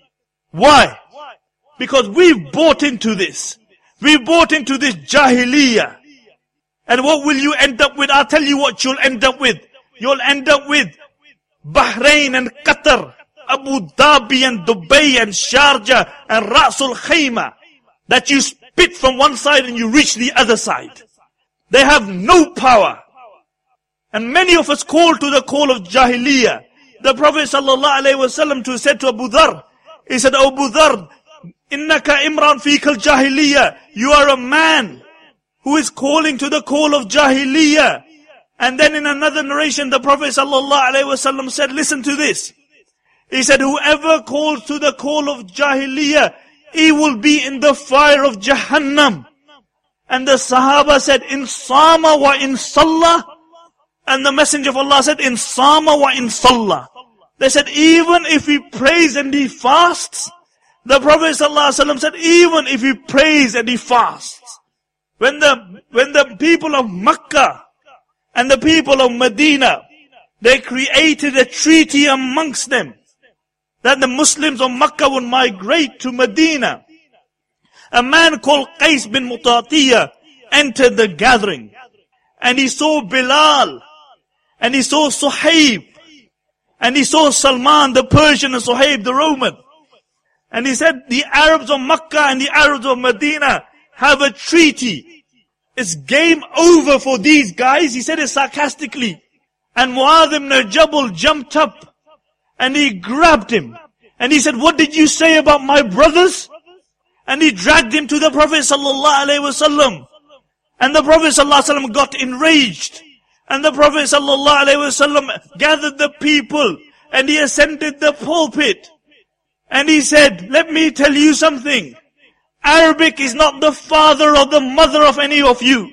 Why? Because we've bought into this. We've bought into this Jahiliyyah. And what will you end up with? I'll tell you what you'll end up with. You'll end up with Bahrain and Qatar, Abu Dhabi and Dubai and Sharjah and Rasul Khaimah, that you spit from one side and you reach the other side. They have no power. And many of us call to the call of Jahiliyyah. The Prophet sallallahu alaihi wasallam to said to Abu Dharr, he said, O Abu Dharr, innaka imran fikal Jahiliyyah. You are a man who is calling to the call of Jahiliyyah. And then in another narration, the Prophet sallallahu alaihi wasallam said, listen to this. He said, whoever calls to the call of Jahiliyyah, he will be in the fire of Jahannam. And the Sahaba said, in Sama wa in Sallah. And the Messenger of Allah said, in Sama wa in Sallah. They said, even if he prays and he fasts. The Prophet sallallahu alaihi wasallam said, even if he prays and he fasts. When the, when the people of Makkah and the people of Medina, they created a treaty amongst them that the Muslims of Makkah would migrate to Medina. A man called Qais bin Mutatiyah entered the gathering, and he saw Bilal, and he saw Suhaib, and he saw Salman the Persian and Suhaib the Roman. And he said, the Arabs of Makkah and the Arabs of Medina have a treaty. It's game over for these guys. He said it sarcastically. And Mu'adh ibn Jabal jumped up and he grabbed him. And he said, what did you say about my brothers? And he dragged him to the Prophet sallallahu alaihi wasallam. And the Prophet sallallahu alaihi wasallam got enraged. And the Prophet sallallahu alaihi wasallam gathered the people and he ascended the pulpit. And he said, let me tell you something. Arabic is not the father or the mother of any of you.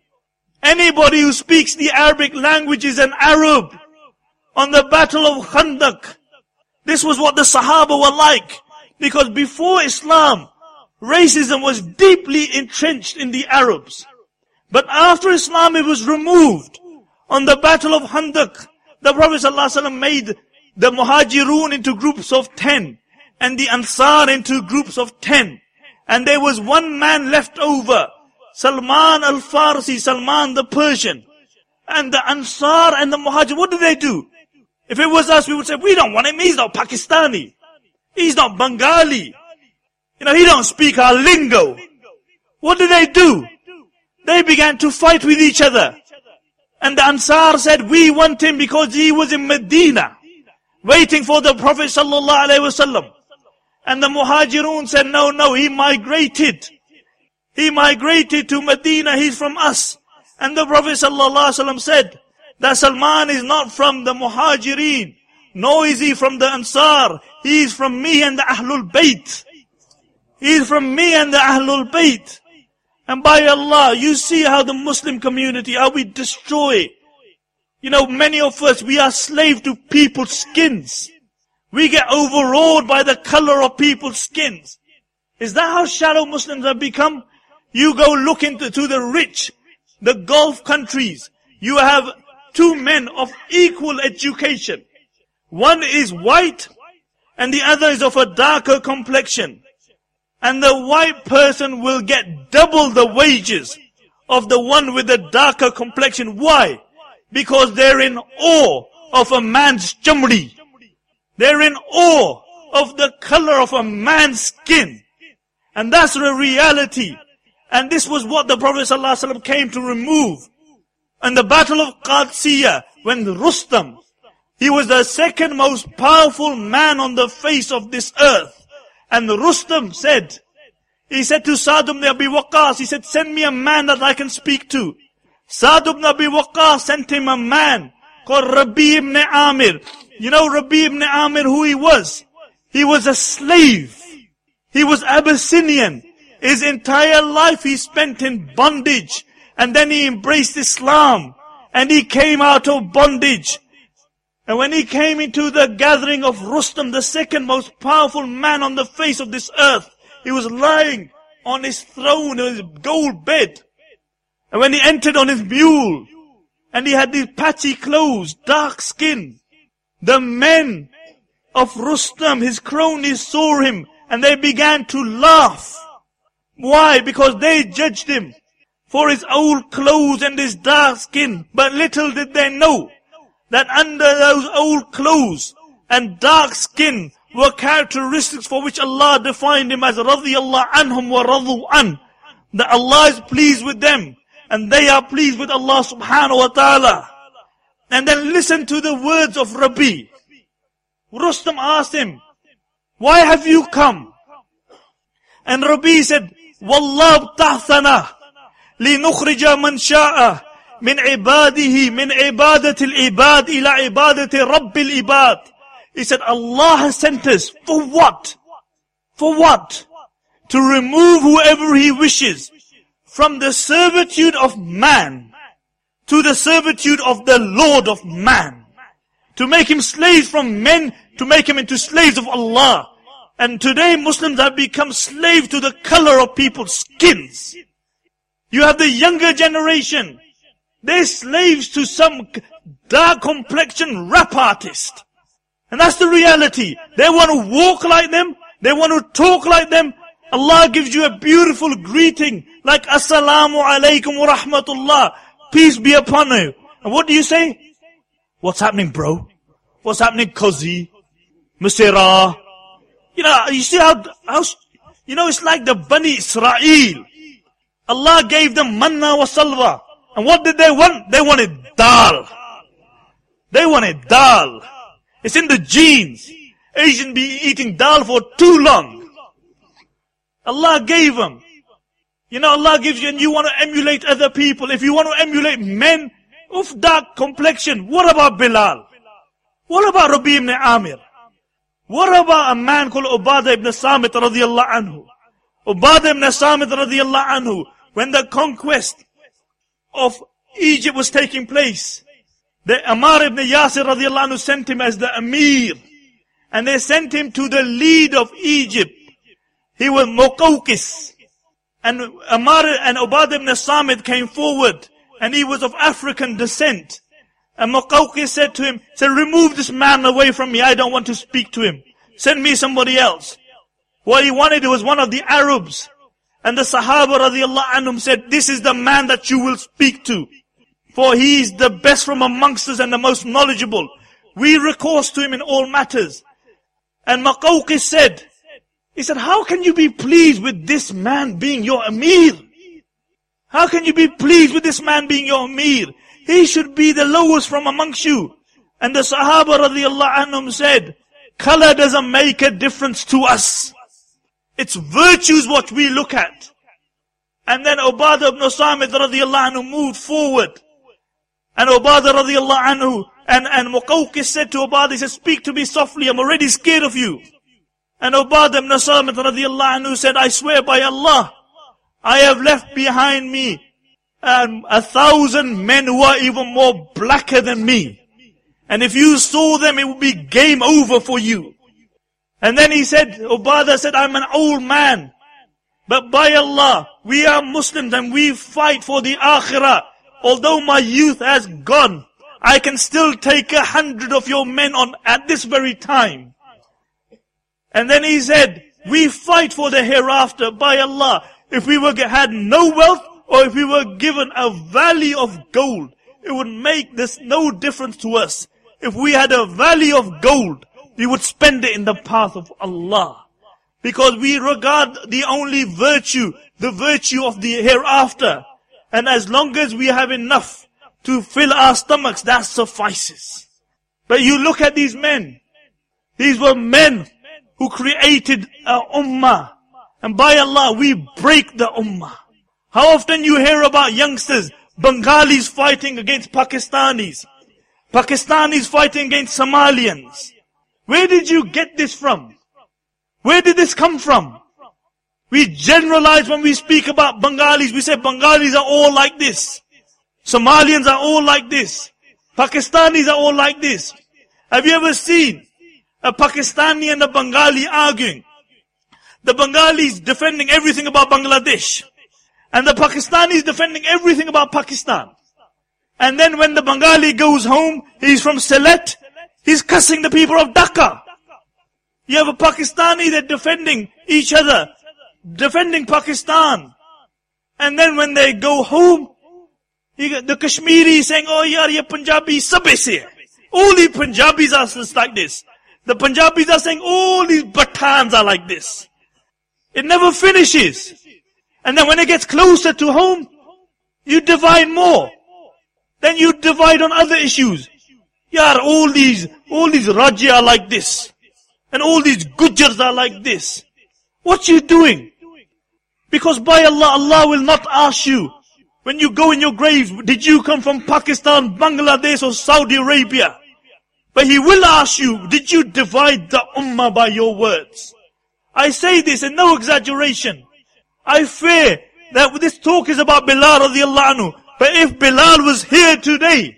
Anybody who speaks the Arabic language is an Arab. On the battle of Khandaq, this was what the Sahaba were like. Because before Islam, racism was deeply entrenched in the Arabs. But after Islam, it was removed. On the battle of Khandaq, the Prophet ﷺ made the Muhajirun into groups of ten. And the Ansar into groups of ten. And there was one man left over. Salman al-Farsi, Salman the Persian. And the Ansar and the Muhajir, what did they do? If it was us, we would say, we don't want him. He's not Pakistani. He's not Bengali. You know, he don't speak our lingo. What did they do? They began to fight with each other. And the Ansar said, we want him because he was in Medina, waiting for the Prophet sallallahu alaihi wasallam. And the Muhajirun said, no, no, he migrated. He migrated to Medina, he's from us. And the Prophet sallallahu alaihi wasallam said that Salman is not from the Muhajirin, nor is he from the Ansar. He is from me and the Ahlul Bayt. He is from me and the Ahlul Bayt. And by Allah, you see how the Muslim community, how we destroy. You know, many of us, we are slave to people's skins. We get overawed by the color of people's skins. Is that how shallow Muslims have become? You go look into to the rich, the Gulf countries. You have two men of equal education. One is white and the other is of a darker complexion. And the white person will get double the wages of the one with the darker complexion. Why? Because they're in awe of a man's chamri. They're in awe of the color of a man's skin. And that's the reality. And this was what the Prophet ﷺ came to remove. In the Battle of Qadisiyah, when Rustam, he was the second most powerful man on the face of this earth. And Rustam said, he said to Sa'd ibn Abi Waqqas, he said, send me a man that I can speak to. Sa'd ibn Abi Waqqas sent him a man called Rabi ibn Amir. You know Rabi ibn Amir who he was? He was a slave. He was Abyssinian. His entire life he spent in bondage. And then he embraced Islam. And he came out of bondage. And when he came into the gathering of Rustam, the second most powerful man on the face of this earth, he was lying on his throne, on his gold bed. And when he entered on his mule, and he had these patchy clothes, dark skin, the men of Rustam, his cronies, saw him, and they began to laugh. Why? Because they judged him for his old clothes and his dark skin. But little did they know that under those old clothes and dark skin were characteristics for which Allah defined him as radiyallahu anhum wa radu an. That Allah is pleased with them and they are pleased with Allah subhanahu wa ta'ala. And then listen to the words of Rabi. Rustam asked him, why have you come? And Rabi said, Wallah bta'thana linukhrija man sha'a من عباده من عبادة العباد إلى عبادة رب العباد. He said, Allah has sent us. For what? For what? To remove whoever He wishes from the servitude of man to the servitude of the Lord of man. To make him slaves from men, to make him into slaves of Allah. And today Muslims have become slaves to the color of people's skins. You have the younger generation. They're slaves to some dark complexion rap artist. And that's the reality. They want to walk like them. They want to talk like them. Allah gives you a beautiful greeting like Assalamu alaikum wa rahmatullah. Peace be upon you. And what do you say? What's happening, bro? What's happening, Qazi? Masira? You know, you see how, how, you know, it's like the Bani Israel. Allah gave them manna wa salwa. And what did they want? They wanted dal. They wanted dal. It's in the genes. Asians be eating dal for too long. Allah gave them. You know, Allah gives you and you want to emulate other people. If you want to emulate men of dark complexion, what about Bilal? What about Rabi ibn Amir? What about a man called Ubadah ibn Samit radiyallahu anhu? Ubadah ibn Samit radiyallahu anhu, when the conquest of Egypt was taking place, the Ammar ibn Yasir radiyallahu anhu sent him as the Amir. And they sent him to the lead of Egypt. He was Muqawqis. And Ammar and Ubadah ibn Samit came forward. And he was of African descent. And Muqawqis said to him, said, remove this man away from me. I don't want to speak to him. Send me somebody else. What he wanted was one of the Arabs. And the Sahaba radiyallahu anhum said, this is the man that you will speak to. For he is the best from amongst us and the most knowledgeable. We recourse to him in all matters. And Muqawqis said, he said, how can you be pleased with this man being your Amir? How can you be pleased with this man being your Amir? He should be the lowest from amongst you. And the Sahaba radiallahu anhum said, color doesn't make a difference to us. It's virtues what we look at. And then Ubadah ibn Samit radiallahu anhu moved forward. And Ubadah radiallahu anhu, and, and Muqawqis said to Ubadah, he said, speak to me softly, I'm already scared of you. And Ubadah ibn Samit radiallahu anhu said, I swear by Allah, I have left behind me um, a thousand men who are even more blacker than me. And if you saw them, it would be game over for you. And then he said, Ubadah said, I'm an old man. But by Allah, we are Muslims and we fight for the Akhirah. Although my youth has gone, I can still take a hundred of your men on at this very time. And then he said, we fight for the hereafter. By Allah, if we were had no wealth or if we were given a valley of gold, it would make this no difference to us. If we had a valley of gold, we would spend it in the path of Allah. Because we regard the only virtue, the virtue of the hereafter. And as long as we have enough to fill our stomachs, that suffices. But you look at these men. These were men who created a ummah. And by Allah, we break the ummah. How often you hear about youngsters, Bengalis fighting against Pakistanis. Pakistanis fighting against Somalians. Where did you get this from? Where did this come from? We generalize when we speak about Bengalis. We say Bengalis are all like this. Somalians are all like this. Pakistanis are all like this. Have you ever seen a Pakistani and a Bengali arguing? The Bengalis defending everything about Bangladesh. And the Pakistanis defending everything about Pakistan. And then when the Bengali goes home, he's from Sylhet, he's cussing the people of Dhaka. You have a Pakistani, they're defending each other, defending Pakistan. And then when they go home, you get the Kashmiri saying, oh yaar, ye Punjabi sabe se hai. All these Punjabis are just like this. The Punjabis are saying, all these Pathans are like this. It never finishes. And then when it gets closer to home, you divide more. Then you divide on other issues. Yaar, all these, all these Raja are like this. And all these Gujars are like this. What you doing? Because by Allah, Allah will not ask you, when you go in your graves, did you come from Pakistan, Bangladesh or Saudi Arabia? But He will ask you, did you divide the ummah by your words? I say this in no exaggeration. I fear that this talk is about Bilal radiallahu anhu. But if Bilal was here today,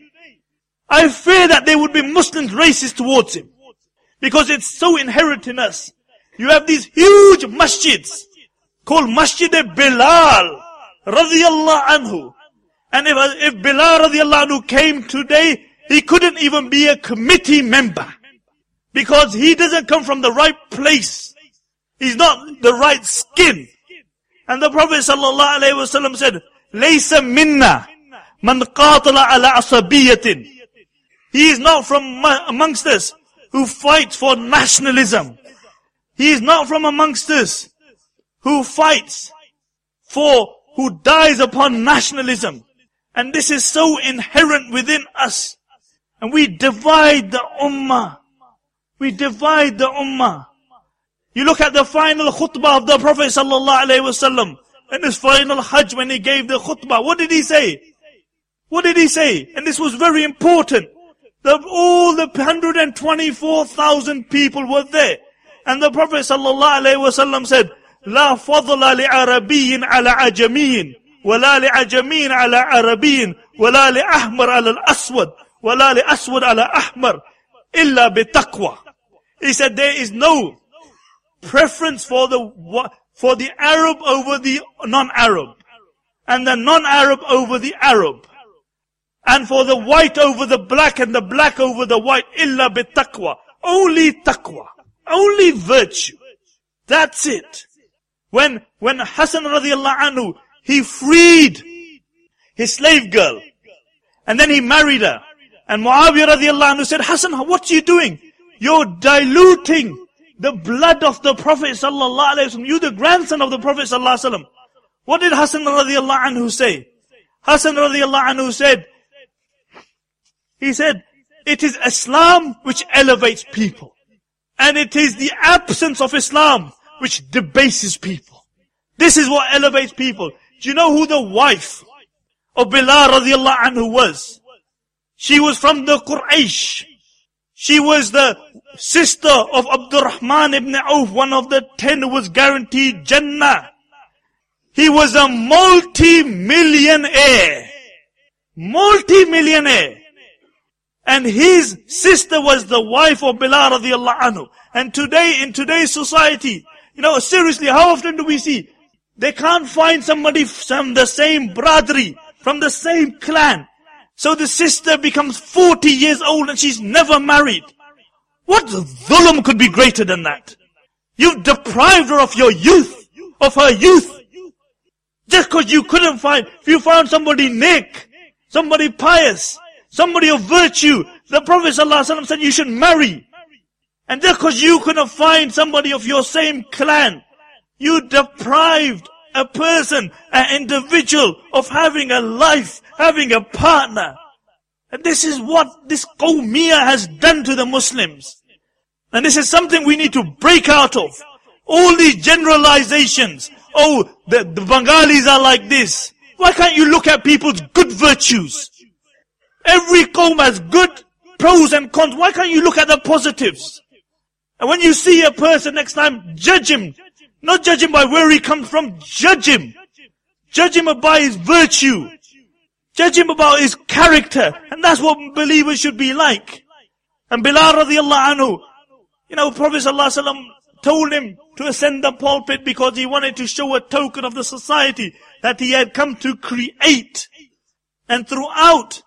I fear that there would be Muslims racist towards him. Because it's so inherent in us. You have these huge masjids called Masjid Bilal radiallahu anhu. And if, if Bilal radiallahu anhu came today, he couldn't even be a committee member. Because he doesn't come from the right place. He's not the right skin. And the Prophet sallallahu alaihi wasallam said, Laysa minna man qatala ala asabiyatin. He is not from amongst us who fights for nationalism. He is not from amongst us who fights for, who dies upon nationalism. And this is so inherent within us. And we divide the ummah. We divide the ummah. You look at the final khutbah of the Prophet sallallahu alaihi wasallam, and his final hajj when he gave the khutbah. What did he say? What did he say? And this was very important. The, all the one hundred twenty-four thousand people were there. And the Prophet sallallahu alaihi wasallam said, لا فضل لعربي على عجمي ولا لعجمي على عربي ولا لأحمر على الأسود ولا لأسود على أحمر إلا بتقوى. He said there is no preference for the for the Arab over the non-Arab, and the non-Arab over the Arab, and for the white over the black and the black over the white. Illa bitaqwa. Only taqwa. Only virtue. That's it. When when Hassan radiallahu anhu, he freed his slave girl, and then he married her, and Muawiyah radiallahu anhu said, Hassan, what are you doing? You're diluting the blood of the Prophet sallallahu alaihi wasallam. You the grandson of the Prophet sallallahu alaihi wasallam. What did Hassan radiallahu anhu say? Hassan radiallahu anhu said, he said, it is Islam which elevates people. And it is the absence of Islam which debases people. This is what elevates people. Do you know who the wife of Bilal radiallahu anhu was? She was from the Quraysh. She was the sister of Abdurrahman ibn Auf, one of the ten who was guaranteed Jannah. He was a multi-millionaire. Multi-millionaire. And his sister was the wife of Bilal radiallahu anhu. And today, in today's society, you know, seriously, how often do we see? They can't find somebody from the same bradery, from the same clan. So the sister becomes forty years old and she's never married. What dhulm could be greater than that? You've deprived her of your youth, of her youth. Just because you couldn't find, if you found somebody neck, somebody pious, somebody of virtue, the Prophet ﷺ said you should marry. And just because you couldn't find somebody of your same clan, you deprived a person, an individual of having a life, having a partner. And this is what this Qawmiyah has done to the Muslims. And this is something we need to break out of. All these generalizations. Oh, the, the Bengalis are like this. Why can't you look at people's good virtues? Every Qawm has good pros and cons. Why can't you look at the positives? And when you see a person next time, judge him. Not judge him by where he comes from, judge him. Judge him by his virtue. Judge him about his character. And that's what believers should be like. And Bilal radiallahu anhu, you know, Prophet sallallahu alaihi wasallam told him to ascend the pulpit because he wanted to show a token of the society that he had come to create. And throughout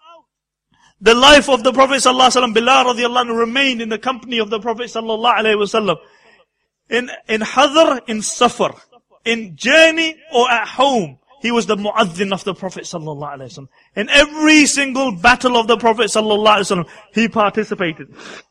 the life of the Prophet sallallahu alaihi wasallam, Bilal radiallahu anhu remained in the company of the Prophet sallallahu alaihi wasallam. In, in Hadr, in Safar, in journey or at home, he was the muazzin of the Prophet sallallahu alaihi wasallam. In every single battle of the Prophet sallallahu alaihi wasallam, he participated.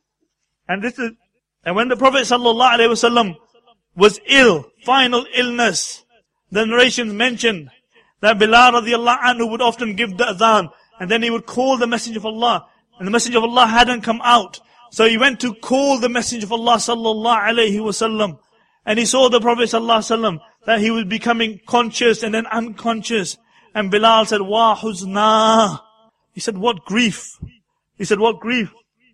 And this is, and when the Prophet sallallahu alaihi wasallam was ill, final illness, the narrations mention that Bilal radiallahu anhu would often give the adhan, and then he would call the Messenger of Allah, and the Messenger of Allah hadn't come out. So he went to call the Messenger of Allah sallallahu alaihi wasallam, and he saw the Prophet sallallahu alaihi wasallam that he was becoming conscious and then unconscious. And Bilal said, "Wa huzna." He said, "What grief?" He said, "What grief?"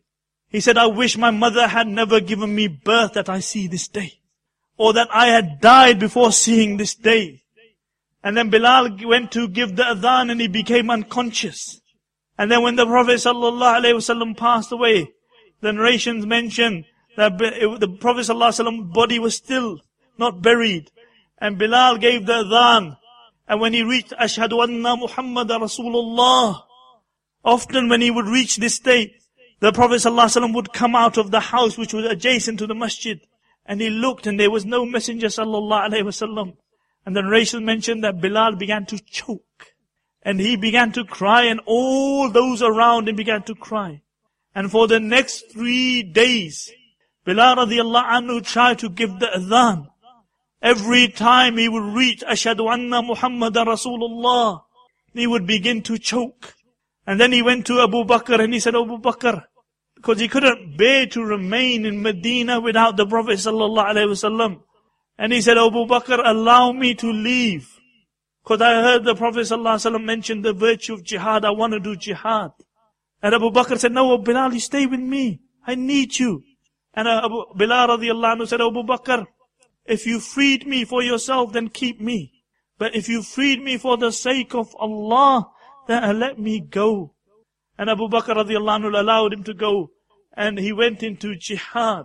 He said, "I wish my mother had never given me birth that I see this day, or that I had died before seeing this day." And then Bilal went to give the adhan and he became unconscious. And then when the Prophet sallallahu alaihi wasallam passed away, the narrations mention that the Prophet ﷺ body was still not buried. And Bilal gave the adhan. And when he reached Ashhadu anna Muhammadan Rasulullah, often when he would reach this state, the Prophet ﷺ would come out of the house which was adjacent to the masjid. And he looked and there was no messenger sallallahu alaihi wasallam. And the narration mentioned that Bilal began to choke. And he began to cry and all those around him began to cry. And for the next three days, Bilal radiallahu anhu tried to give the adhan. Every time he would reach Ashhadu anna Muhammadan Rasulullah, he would begin to choke. And then he went to Abu Bakr and he said, "Abu Bakr," because he couldn't bear to remain in Medina without the Prophet sallallahu alaihi wasallam. And he said, "Abu Bakr, allow me to leave. Because I heard the Prophet sallallahu alaihi wasallam mention the virtue of jihad. I want to do jihad." And Abu Bakr said, "No, Bilal, you stay with me. I need you." And Abu Bilal radiallahu anhu said, "Abu Bakr, if you freed me for yourself, then keep me. But if you freed me for the sake of Allah, then let me go." And Abu Bakr radiallahu anhu allowed him to go. And he went into jihad.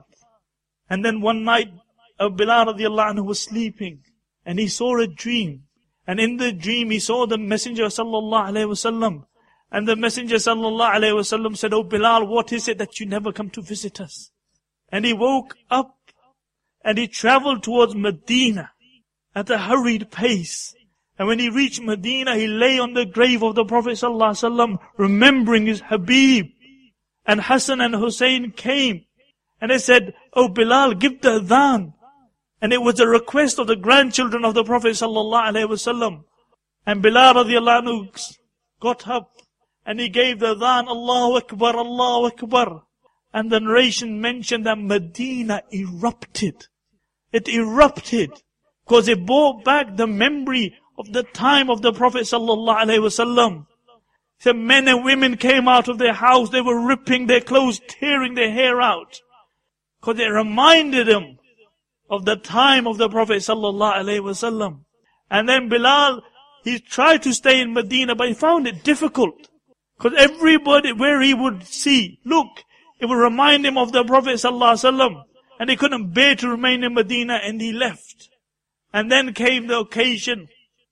And then one night, Bilal radiallahu anhu was sleeping. And he saw a dream. And in the dream, he saw the Messenger sallallahu alaihi wasallam. And the Messenger sallallahu alaihi wasallam said, "Oh Bilal, what is it that you never come to visit us?" And he woke up and he traveled towards Medina at a hurried pace. And when he reached Medina, he lay on the grave of the Prophet sallallahu alaihi wasallam, remembering his Habib. And Hassan and Hussein came and they said, "Oh Bilal, give the adhan." And it was a request of the grandchildren of the Prophet sallallahu alaihi wasallam. And Bilal radiallahu anhu got up and he gave the adhan, Allahu Akbar, Allahu Akbar. And the narration mentioned that Medina erupted. It erupted because it brought back the memory of the time of the Prophet sallallahu alaihi wasallam. So men and women came out of their house, they were ripping their clothes, tearing their hair out. Because it reminded them of the time of the Prophet sallallahu alaihi wasallam. And then Bilal, he tried to stay in Medina, but he found it difficult. Because everybody, where he would see, look, it would remind him of the Prophet sallallahu alaihi wasallam. And he couldn't bear to remain in Medina, and he left. And then came the occasion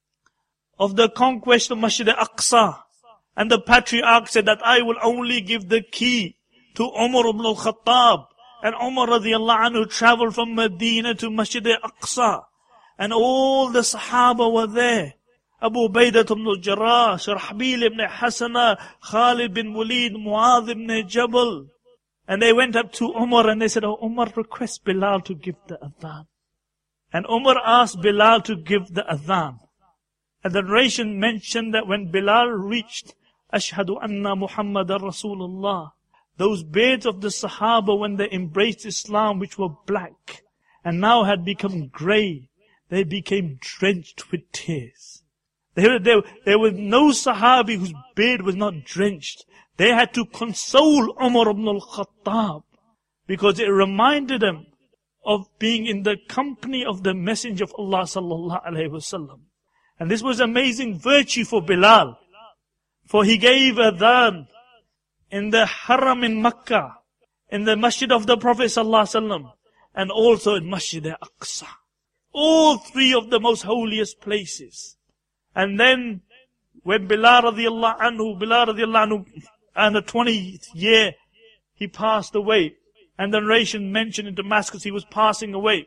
of the conquest of Masjid al-Aqsa. And the patriarch said that I will only give the key to Umar ibn al-Khattab. And Umar radiallahu anhu traveled from Medina to Masjid al-Aqsa. And all the Sahaba were there. Abu Ubaidah ibn al-Jarrah, Shurahbil ibn Hasana, Khalid bin Walid, Muadh ibn Jabal. And they went up to Umar and they said, oh Umar, request Bilal to give the adhan. And Umar asked Bilal to give the adhan. And the narration mentioned that when Bilal reached Ashhadu anna Muhammadan Rasulullah, those beards of the Sahaba when they embraced Islam, which were black and now had become grey, they became drenched with tears. There, there, there was no Sahabi whose beard was not drenched. They had to console Umar ibn al-Khattab because it reminded them of being in the company of the Messenger of Allah sallallahu alaihi wasallam. And this was amazing virtue for Bilal. For he gave adhan in the Haram in Makkah, in the Masjid of the Prophet sallallahu alaihi wasallam, and also in Masjid al-Aqsa. All three of the most holiest places. And then when Bilal radiallahu anhu, Bilal radiallahu anhu, and the twentieth year, he passed away. And the narration mentioned in Damascus, he was passing away.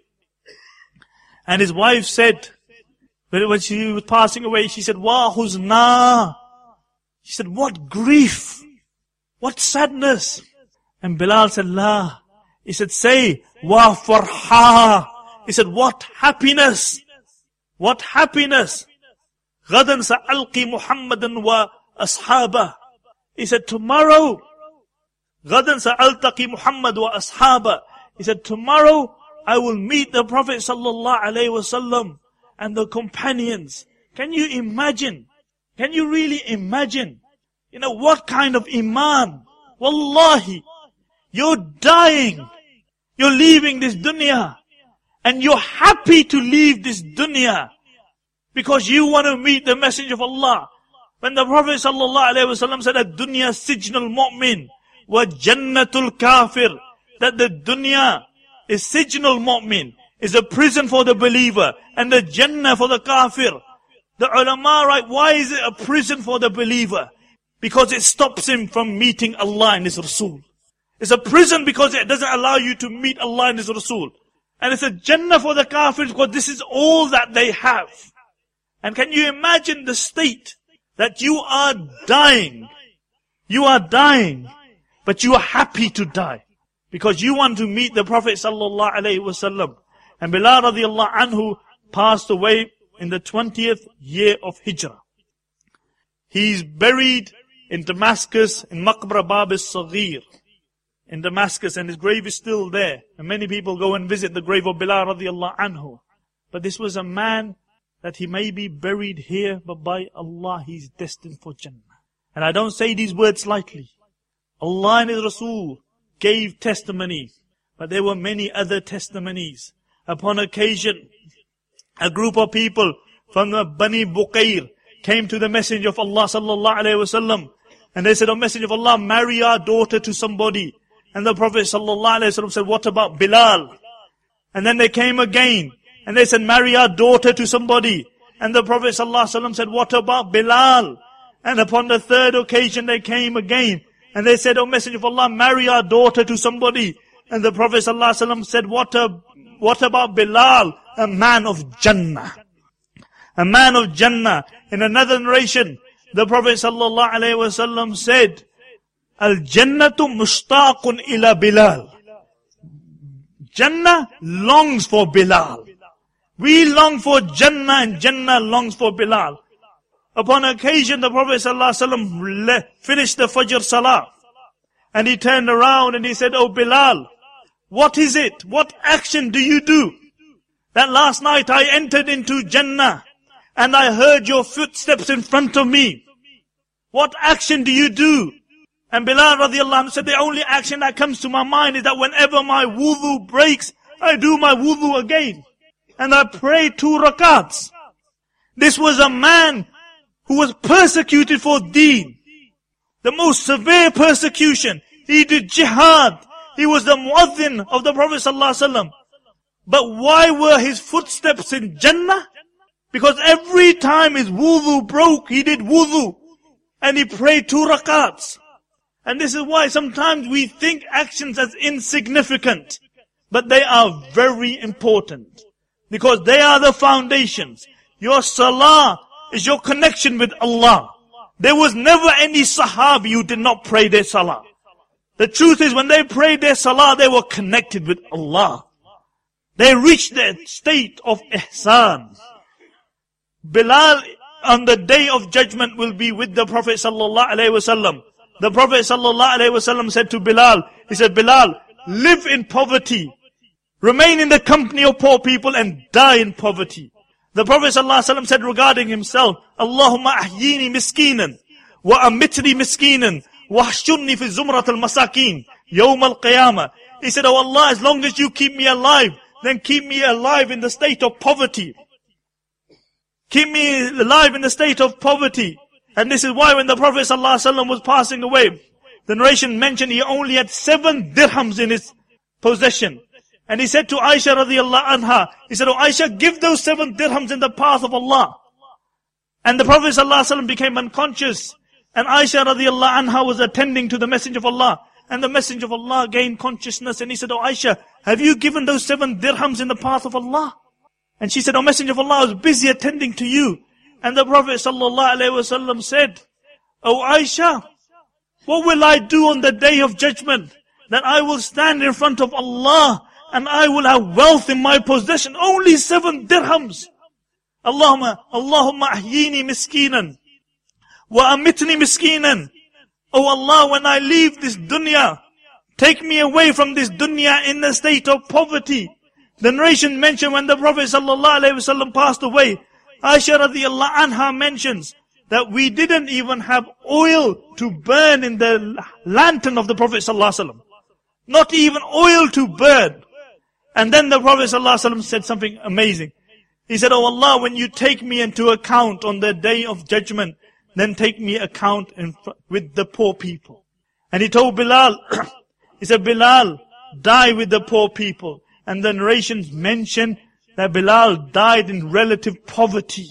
And his wife said, when she was passing away, she said, Wa huzna. She said, what grief, what sadness. And Bilal said, La. He said, say, Wa farha. He said, what happiness, what happiness. Ghadan sa'alqi Muhammadan wa ashabah. He said, tomorrow, Ghadan sa'altaqi Muhammad wa ashaba. He said, tomorrow I will meet the Prophet sallallahu alaihi wasallam and the companions. Can you imagine? Can you really imagine? You know, what kind of iman? Wallahi, you're dying. You're leaving this dunya. And you're happy to leave this dunya. Because you want to meet the Messenger of Allah. When the Prophet sallallahu alaihi wasallam said that dunya sijnul mu'min wa jannatul kafir, that the dunya is sijnul mu'min, is a prison for the believer, and the jannah for the kafir. The ulama write, why is it a prison for the believer? Because it stops him from meeting Allah and His Rasul. It's a prison because it doesn't allow you to meet Allah and His Rasul. And it's a jannah for the kafir because this is all that they have. And can you imagine the state that you are dying? You are dying, but you are happy to die because you want to meet the Prophet sallallahu alaihi wasallam. And Bilal radiallahu anhu passed away in the twentieth year of Hijrah. He's buried in Damascus, in Maqbara Bab al-Saghir, in Damascus, and his grave is still there. And many people go and visit the grave of Bilal radiallahu anhu. But this was a man that he may be buried here, but by Allah he's destined for Jannah. And I don't say these words lightly. Allah and His Rasul gave testimony, but there were many other testimonies. Upon occasion, a group of people from the Bani Buqayr came to the Messenger of Allah sallallahu alaihi wasallam, and they said, "O Messenger of Allah, marry our daughter to somebody." And the Prophet sallallahu alaihi wasallam said, "What about Bilal?" And then they came again, and they said, "Marry our daughter to somebody." And the Prophet sallallahu alaihi wasallam said, "What about Bilal?" And upon the third occasion they came again, and they said, "O Messenger of Allah, marry our daughter to somebody." And the Prophet sallallahu alaihi wasallam said, "What a, what about Bilal, a man of Jannah?" A man of Jannah. In another narration, the Prophet sallallahu alaihi wasallam said, "Al Jannatu mushtaqun ila Bilal." Jannah longs for Bilal. We long for Jannah and Jannah longs for Bilal. Upon occasion, the Prophet ﷺ finished the Fajr Salah. And he turned around and he said, "Oh Bilal, what is it? What action do you do? That last night I entered into Jannah and I heard your footsteps in front of me. What action do you do?" And Bilal radiallahu anhu said, "The only action that comes to my mind is that whenever my wudu breaks, I do my wudu again. And I pray two rakats." This was a man who was persecuted for deen. The most severe persecution. He did jihad. He was the muazzin of the Prophet ﷺ. But why were his footsteps in Jannah? Because every time his wudu broke, he did wudu. And he prayed two rakats. And this is why sometimes we think actions as insignificant. But they are very important. Because they are the foundations. Your salah is your connection with Allah. There was never any Sahabi who did not pray their salah. The truth is, when they prayed their salah, they were connected with Allah. They reached their state of ihsan. Bilal, on the day of judgment, will be with the Prophet sallallahu alaihi wasallam. The Prophet sallallahu alaihi wasallam said to Bilal, he said, "Bilal, live in poverty, remain in the company of poor people, and die in poverty." The Prophet sallallahu alaihi wasallam said regarding himself, "Allahumma ahyini miskinan, wa amitni miskinan, wa hshurni fi zumrat al-masakin, yawm al-qiyamah." He said, "Oh Allah, as long as you keep me alive, then keep me alive in the state of poverty. Keep me alive in the state of poverty." And this is why when the Prophet ﷺ was passing away, the narration mentioned he only had seven dirhams in his possession. And he said to Aisha radiallahu anha, he said, "Oh Aisha, give those seven dirhams in the path of Allah." And the Prophet ﷺ became unconscious. And Aisha radiallahu anha was attending to the Messenger of Allah. And the Messenger of Allah gained consciousness. And he said, "Oh Aisha, have you given those seven dirhams in the path of Allah?" And she said, "Oh Messenger of Allah, I was busy attending to you." And the Prophet sallallahu alaihi wasallam said, "Oh Aisha, what will I do on the day of judgment? That I will stand in front of Allah and I will have wealth in my possession. Only seven dirhams. Allahumma, Allahumma ahyini miskinan, wa amitni miskinan." Oh Allah, when I leave this dunya, take me away from this dunya in a state of poverty. The narration mentioned when the Prophet sallallahu alaihi wasallam passed away, Aisha radiallahu anha mentions that we didn't even have oil to burn in the lantern of the Prophet sallallahu alaihi wasallam. Not even oil to burn. And then the Prophet sallallahu alaihi wasallam said something amazing. He said, "Oh Allah, when you take me into account on the day of judgment, then take me account in, with the poor people." And he told Bilal, he said, "Bilal, die with the poor people." And the narrations mention that Bilal died in relative poverty.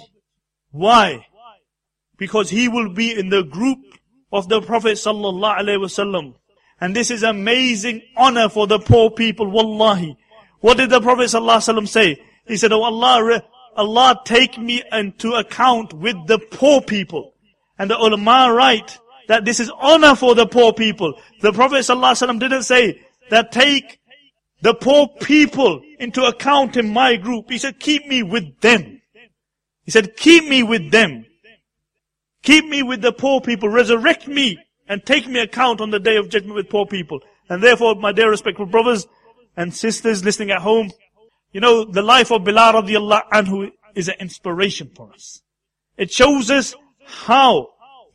Why? Because he will be in the group of the Prophet sallallahu alaihi wasallam. And this is amazing honor for the poor people, wallahi. What did the Prophet sallallahu alaihi wasallam say? He said, "Oh Allah, Allah take me into account with the poor people." And the ulama write that this is honor for the poor people. The Prophet sallallahu alaihi wasallam didn't say that take the poor people into account in my group. He said, keep me with them. He said, keep me with them. Keep me with the poor people. Resurrect me and take me account on the day of judgment with poor people. And therefore, my dear respectful brothers and sisters listening at home, you know, the life of Bilal radiallahu anhu is an inspiration for us. It shows us how,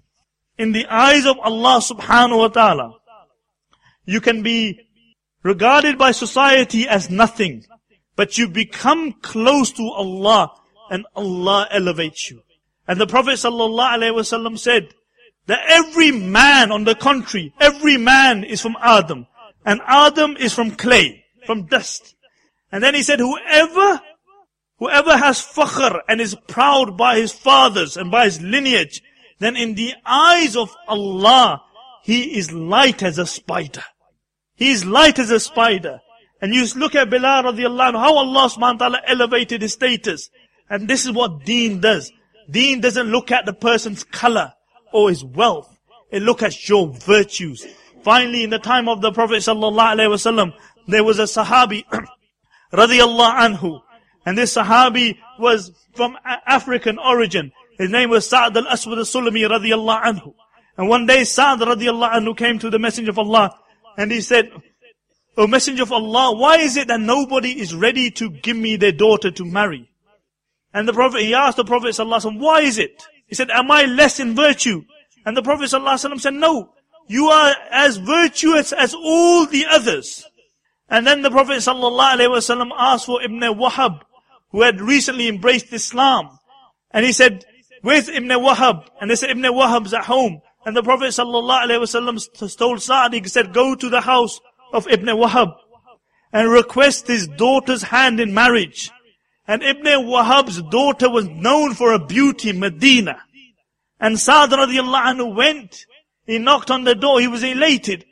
in the eyes of Allah subhanahu wa ta'ala, you can be regarded by society as nothing, but you become close to Allah and Allah elevates you. And the Prophet sallallahu alaihi wasallam said that every man on the contrary, every man is from Adam, and Adam is from clay, from dust. And then he said, whoever, whoever has fakhr and is proud by his fathers and by his lineage, then in the eyes of Allah, he is light as a spider. He is light as a spider. And you look at Bilal radiallahu anhu, how Allah subhanahu wa ta'ala elevated his status. And this is what deen does. Deen doesn't look at the person's color or his wealth. It looks at your virtues. Finally, in the time of the Prophet sallallahu alaihi wasallam, there was a Sahabi radiyallahu anhu. And this Sahabi was from African origin. His name was Sa'd al-Aswad al-Sulami radiyallahu anhu. And one day Sa'd radiyallahu anhu came to the Messenger of Allah and he said, O Messenger of Allah, why is it that nobody is ready to give me their daughter to marry? And the Prophet, he asked the Prophet sallallahu alaihi wasallam, why is it? He said, am I less in virtue? And the Prophet sallallahu alaihi wasallam said, no, you are as virtuous as all the others. And then the Prophet sallallahu alaihi wasallam asked for Ibn Wahab, who had recently embraced Islam. And he said, where's Ibn Wahab? And they said, Ibn Wahab's at home. And the Prophet sallallahu alaihi wasallam told Sa'd, he said, go to the house of Ibn Wahab and request his daughter's hand in marriage. And Ibn Wahab's daughter was known for her beauty, Medina. And Sa'd radiallahu anhu went, he knocked on the door, he was elated.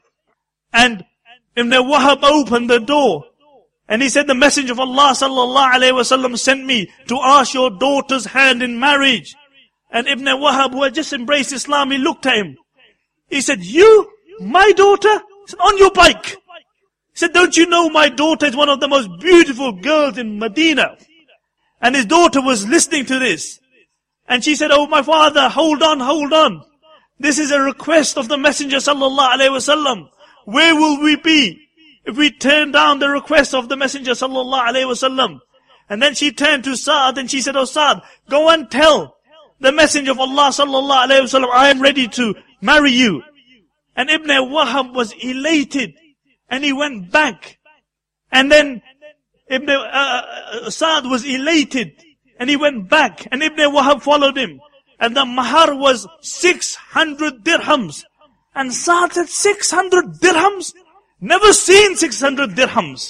And Ibn Wahab opened the door. And he said, the Messenger of Allah sallallahu alayhi wasallam sent me to ask your daughter's hand in marriage. And Ibn Wahab, who had just embraced Islam, he looked at him. He said, you, my daughter? He said, on your bike. He said, don't you know my daughter is one of the most beautiful girls in Medina? And his daughter was listening to this. And she said, oh my father, hold on, hold on. This is a request of the Messenger sallallahu alayhi wasallam. Where will we be if we turn down the request of the Messenger sallallahu alayhi wasallam? And then she turned to Sa'd and she said, oh Sa'd, go and tell the Messenger of Allah sallallahu alayhi wasallam, I am ready to marry you. And Ibn Wahab was elated. And he went back. And then Ibn uh, uh, Sa'd was elated. And he went back. And Ibn Wahab followed him. And the mahar was six hundred dirhams. And Sa'd said, six hundred dirhams? Never seen six hundred dirhams.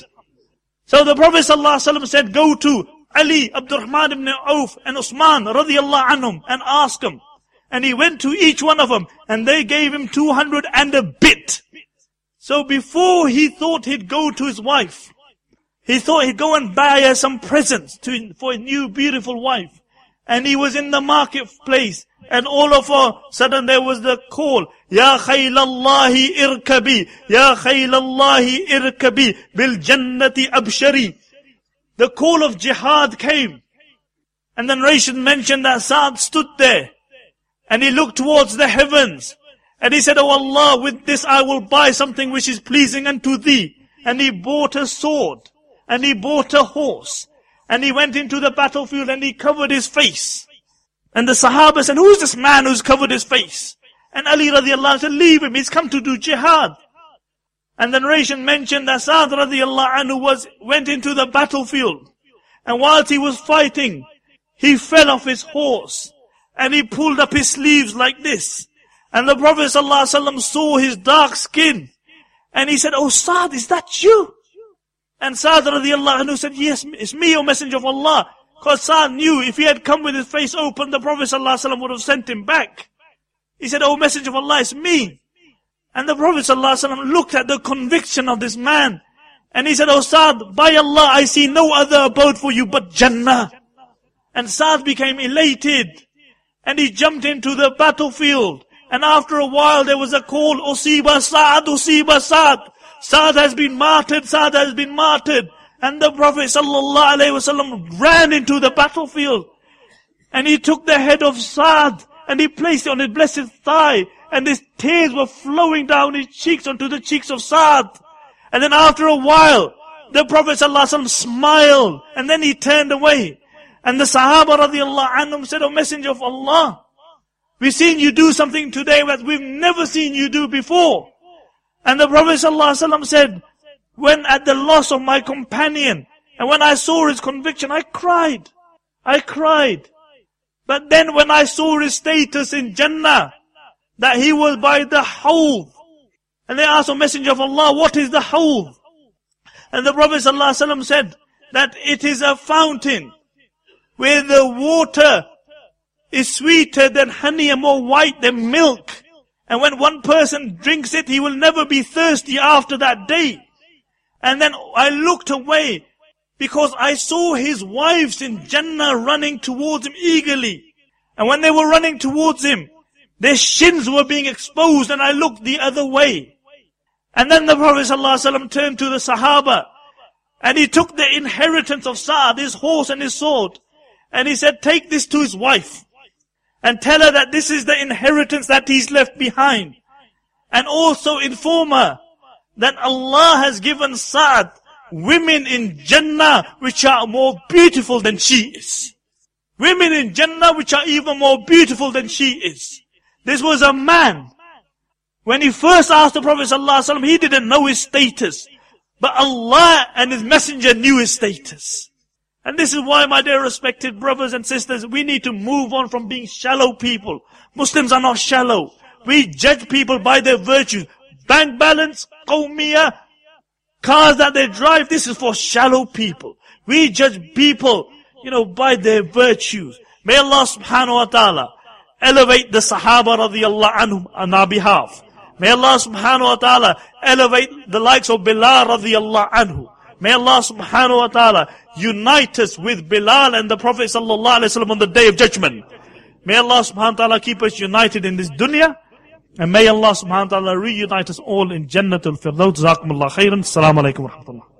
So the Prophet ﷺ said, go to Ali, Abdurrahman ibn Auf and Usman radiyallahu anhum and ask them. And he went to each one of them and they gave him two hundred and a bit. So before he thought he'd go to his wife, he thought he'd go and buy her some presents to, for a new beautiful wife. And he was in the marketplace and all of a sudden there was the call, Ya khaylallahi irkabi, Ya khaylallahi irkabi, bil jannati abshari. The call of jihad came. And the narration mentioned that Sa'd stood there. And he looked towards the heavens. And he said, oh Allah, with this I will buy something which is pleasing unto thee. And he bought a sword. And he bought a horse. And he went into the battlefield and he covered his face. And the Sahaba said, who is this man who's covered his face? And Ali radiallahu anhu said, leave him, he's come to do jihad. And the narration mentioned that Sa'd radiallahu anhu was, went into the battlefield. And whilst he was fighting, he fell off his horse. And he pulled up his sleeves like this. And the Prophet ﷺ saw his dark skin. And he said, oh Sa'd, is that you? And Sa'd radiallahu anhu said, yes, it's me, O Messenger of Allah. Because Sa'd knew if he had come with his face open, the Prophet ﷺ would have sent him back. He said, oh Messenger of Allah, it's me. And the Prophet ﷺ looked at the conviction of this man. And he said, oh Sa'd, by Allah, I see no other abode for you but Jannah. And Sa'd became elated. And he jumped into the battlefield. And after a while there was a call, Usiba Sa'd, Usiba Sa'd. Sa'd has been martyred, Sa'd has been martyred. And the Prophet sallallahu alaihi wasallam ran into the battlefield. And he took the head of Sa'd and he placed it on his blessed thigh. And his tears were flowing down his cheeks onto the cheeks of Sa'd. And then after a while, the Prophet sallallahu alaihi wasallam smiled. And then he turned away. And the Sahaba radiallahu anhum said, O Messenger of Allah, we've seen you do something today that we've never seen you do before. And the Prophet ﷺ said, when at the loss of my companion, and when I saw his conviction, I cried. I cried. But then when I saw his status in Jannah, that he was by the Hawd, and they asked the Messenger of Allah, what is the Hawd? And the Prophet ﷺ said that it is a fountain where the water is sweeter than honey and more white than milk. And when one person drinks it, he will never be thirsty after that day. And then I looked away because I saw his wives in Jannah running towards him eagerly. And when they were running towards him, their shins were being exposed and I looked the other way. And then the Prophet ﷺ turned to the Sahaba And he took the inheritance of Sa'd, his horse and his sword. And he said, take this to his wife. And tell her that this is the inheritance that he's left behind. And also inform her that Allah has given Sa'd women in Jannah which are more beautiful than she is. Women in Jannah which are even more beautiful than she is. This was a man. When he first asked the Prophet ﷺ, he didn't know his status. But Allah and His Messenger knew his status. And this is why, my dear respected brothers and sisters, we need to move on from being shallow people. Muslims are not shallow. We judge people by their virtues. Bank balance, qawmiyah, cars that they drive, this is for shallow people. We judge people, you know, by their virtues. May Allah subhanahu wa ta'ala elevate the Sahaba radiyallahu anhum on our behalf. May Allah subhanahu wa ta'ala elevate the likes of Bilal radiyallahu anhu. May Allah subhanahu wa ta'ala unite us with Bilal and the Prophet sallallahu alaihi wasallam on the Day of Judgment. May Allah subhanahu wa ta'ala keep us united in this dunya. And may Allah subhanahu wa ta'ala reunite us all in Jannatul Firdaus. Jazakumullah khairan. Assalamu alaikum wa rahmatullah.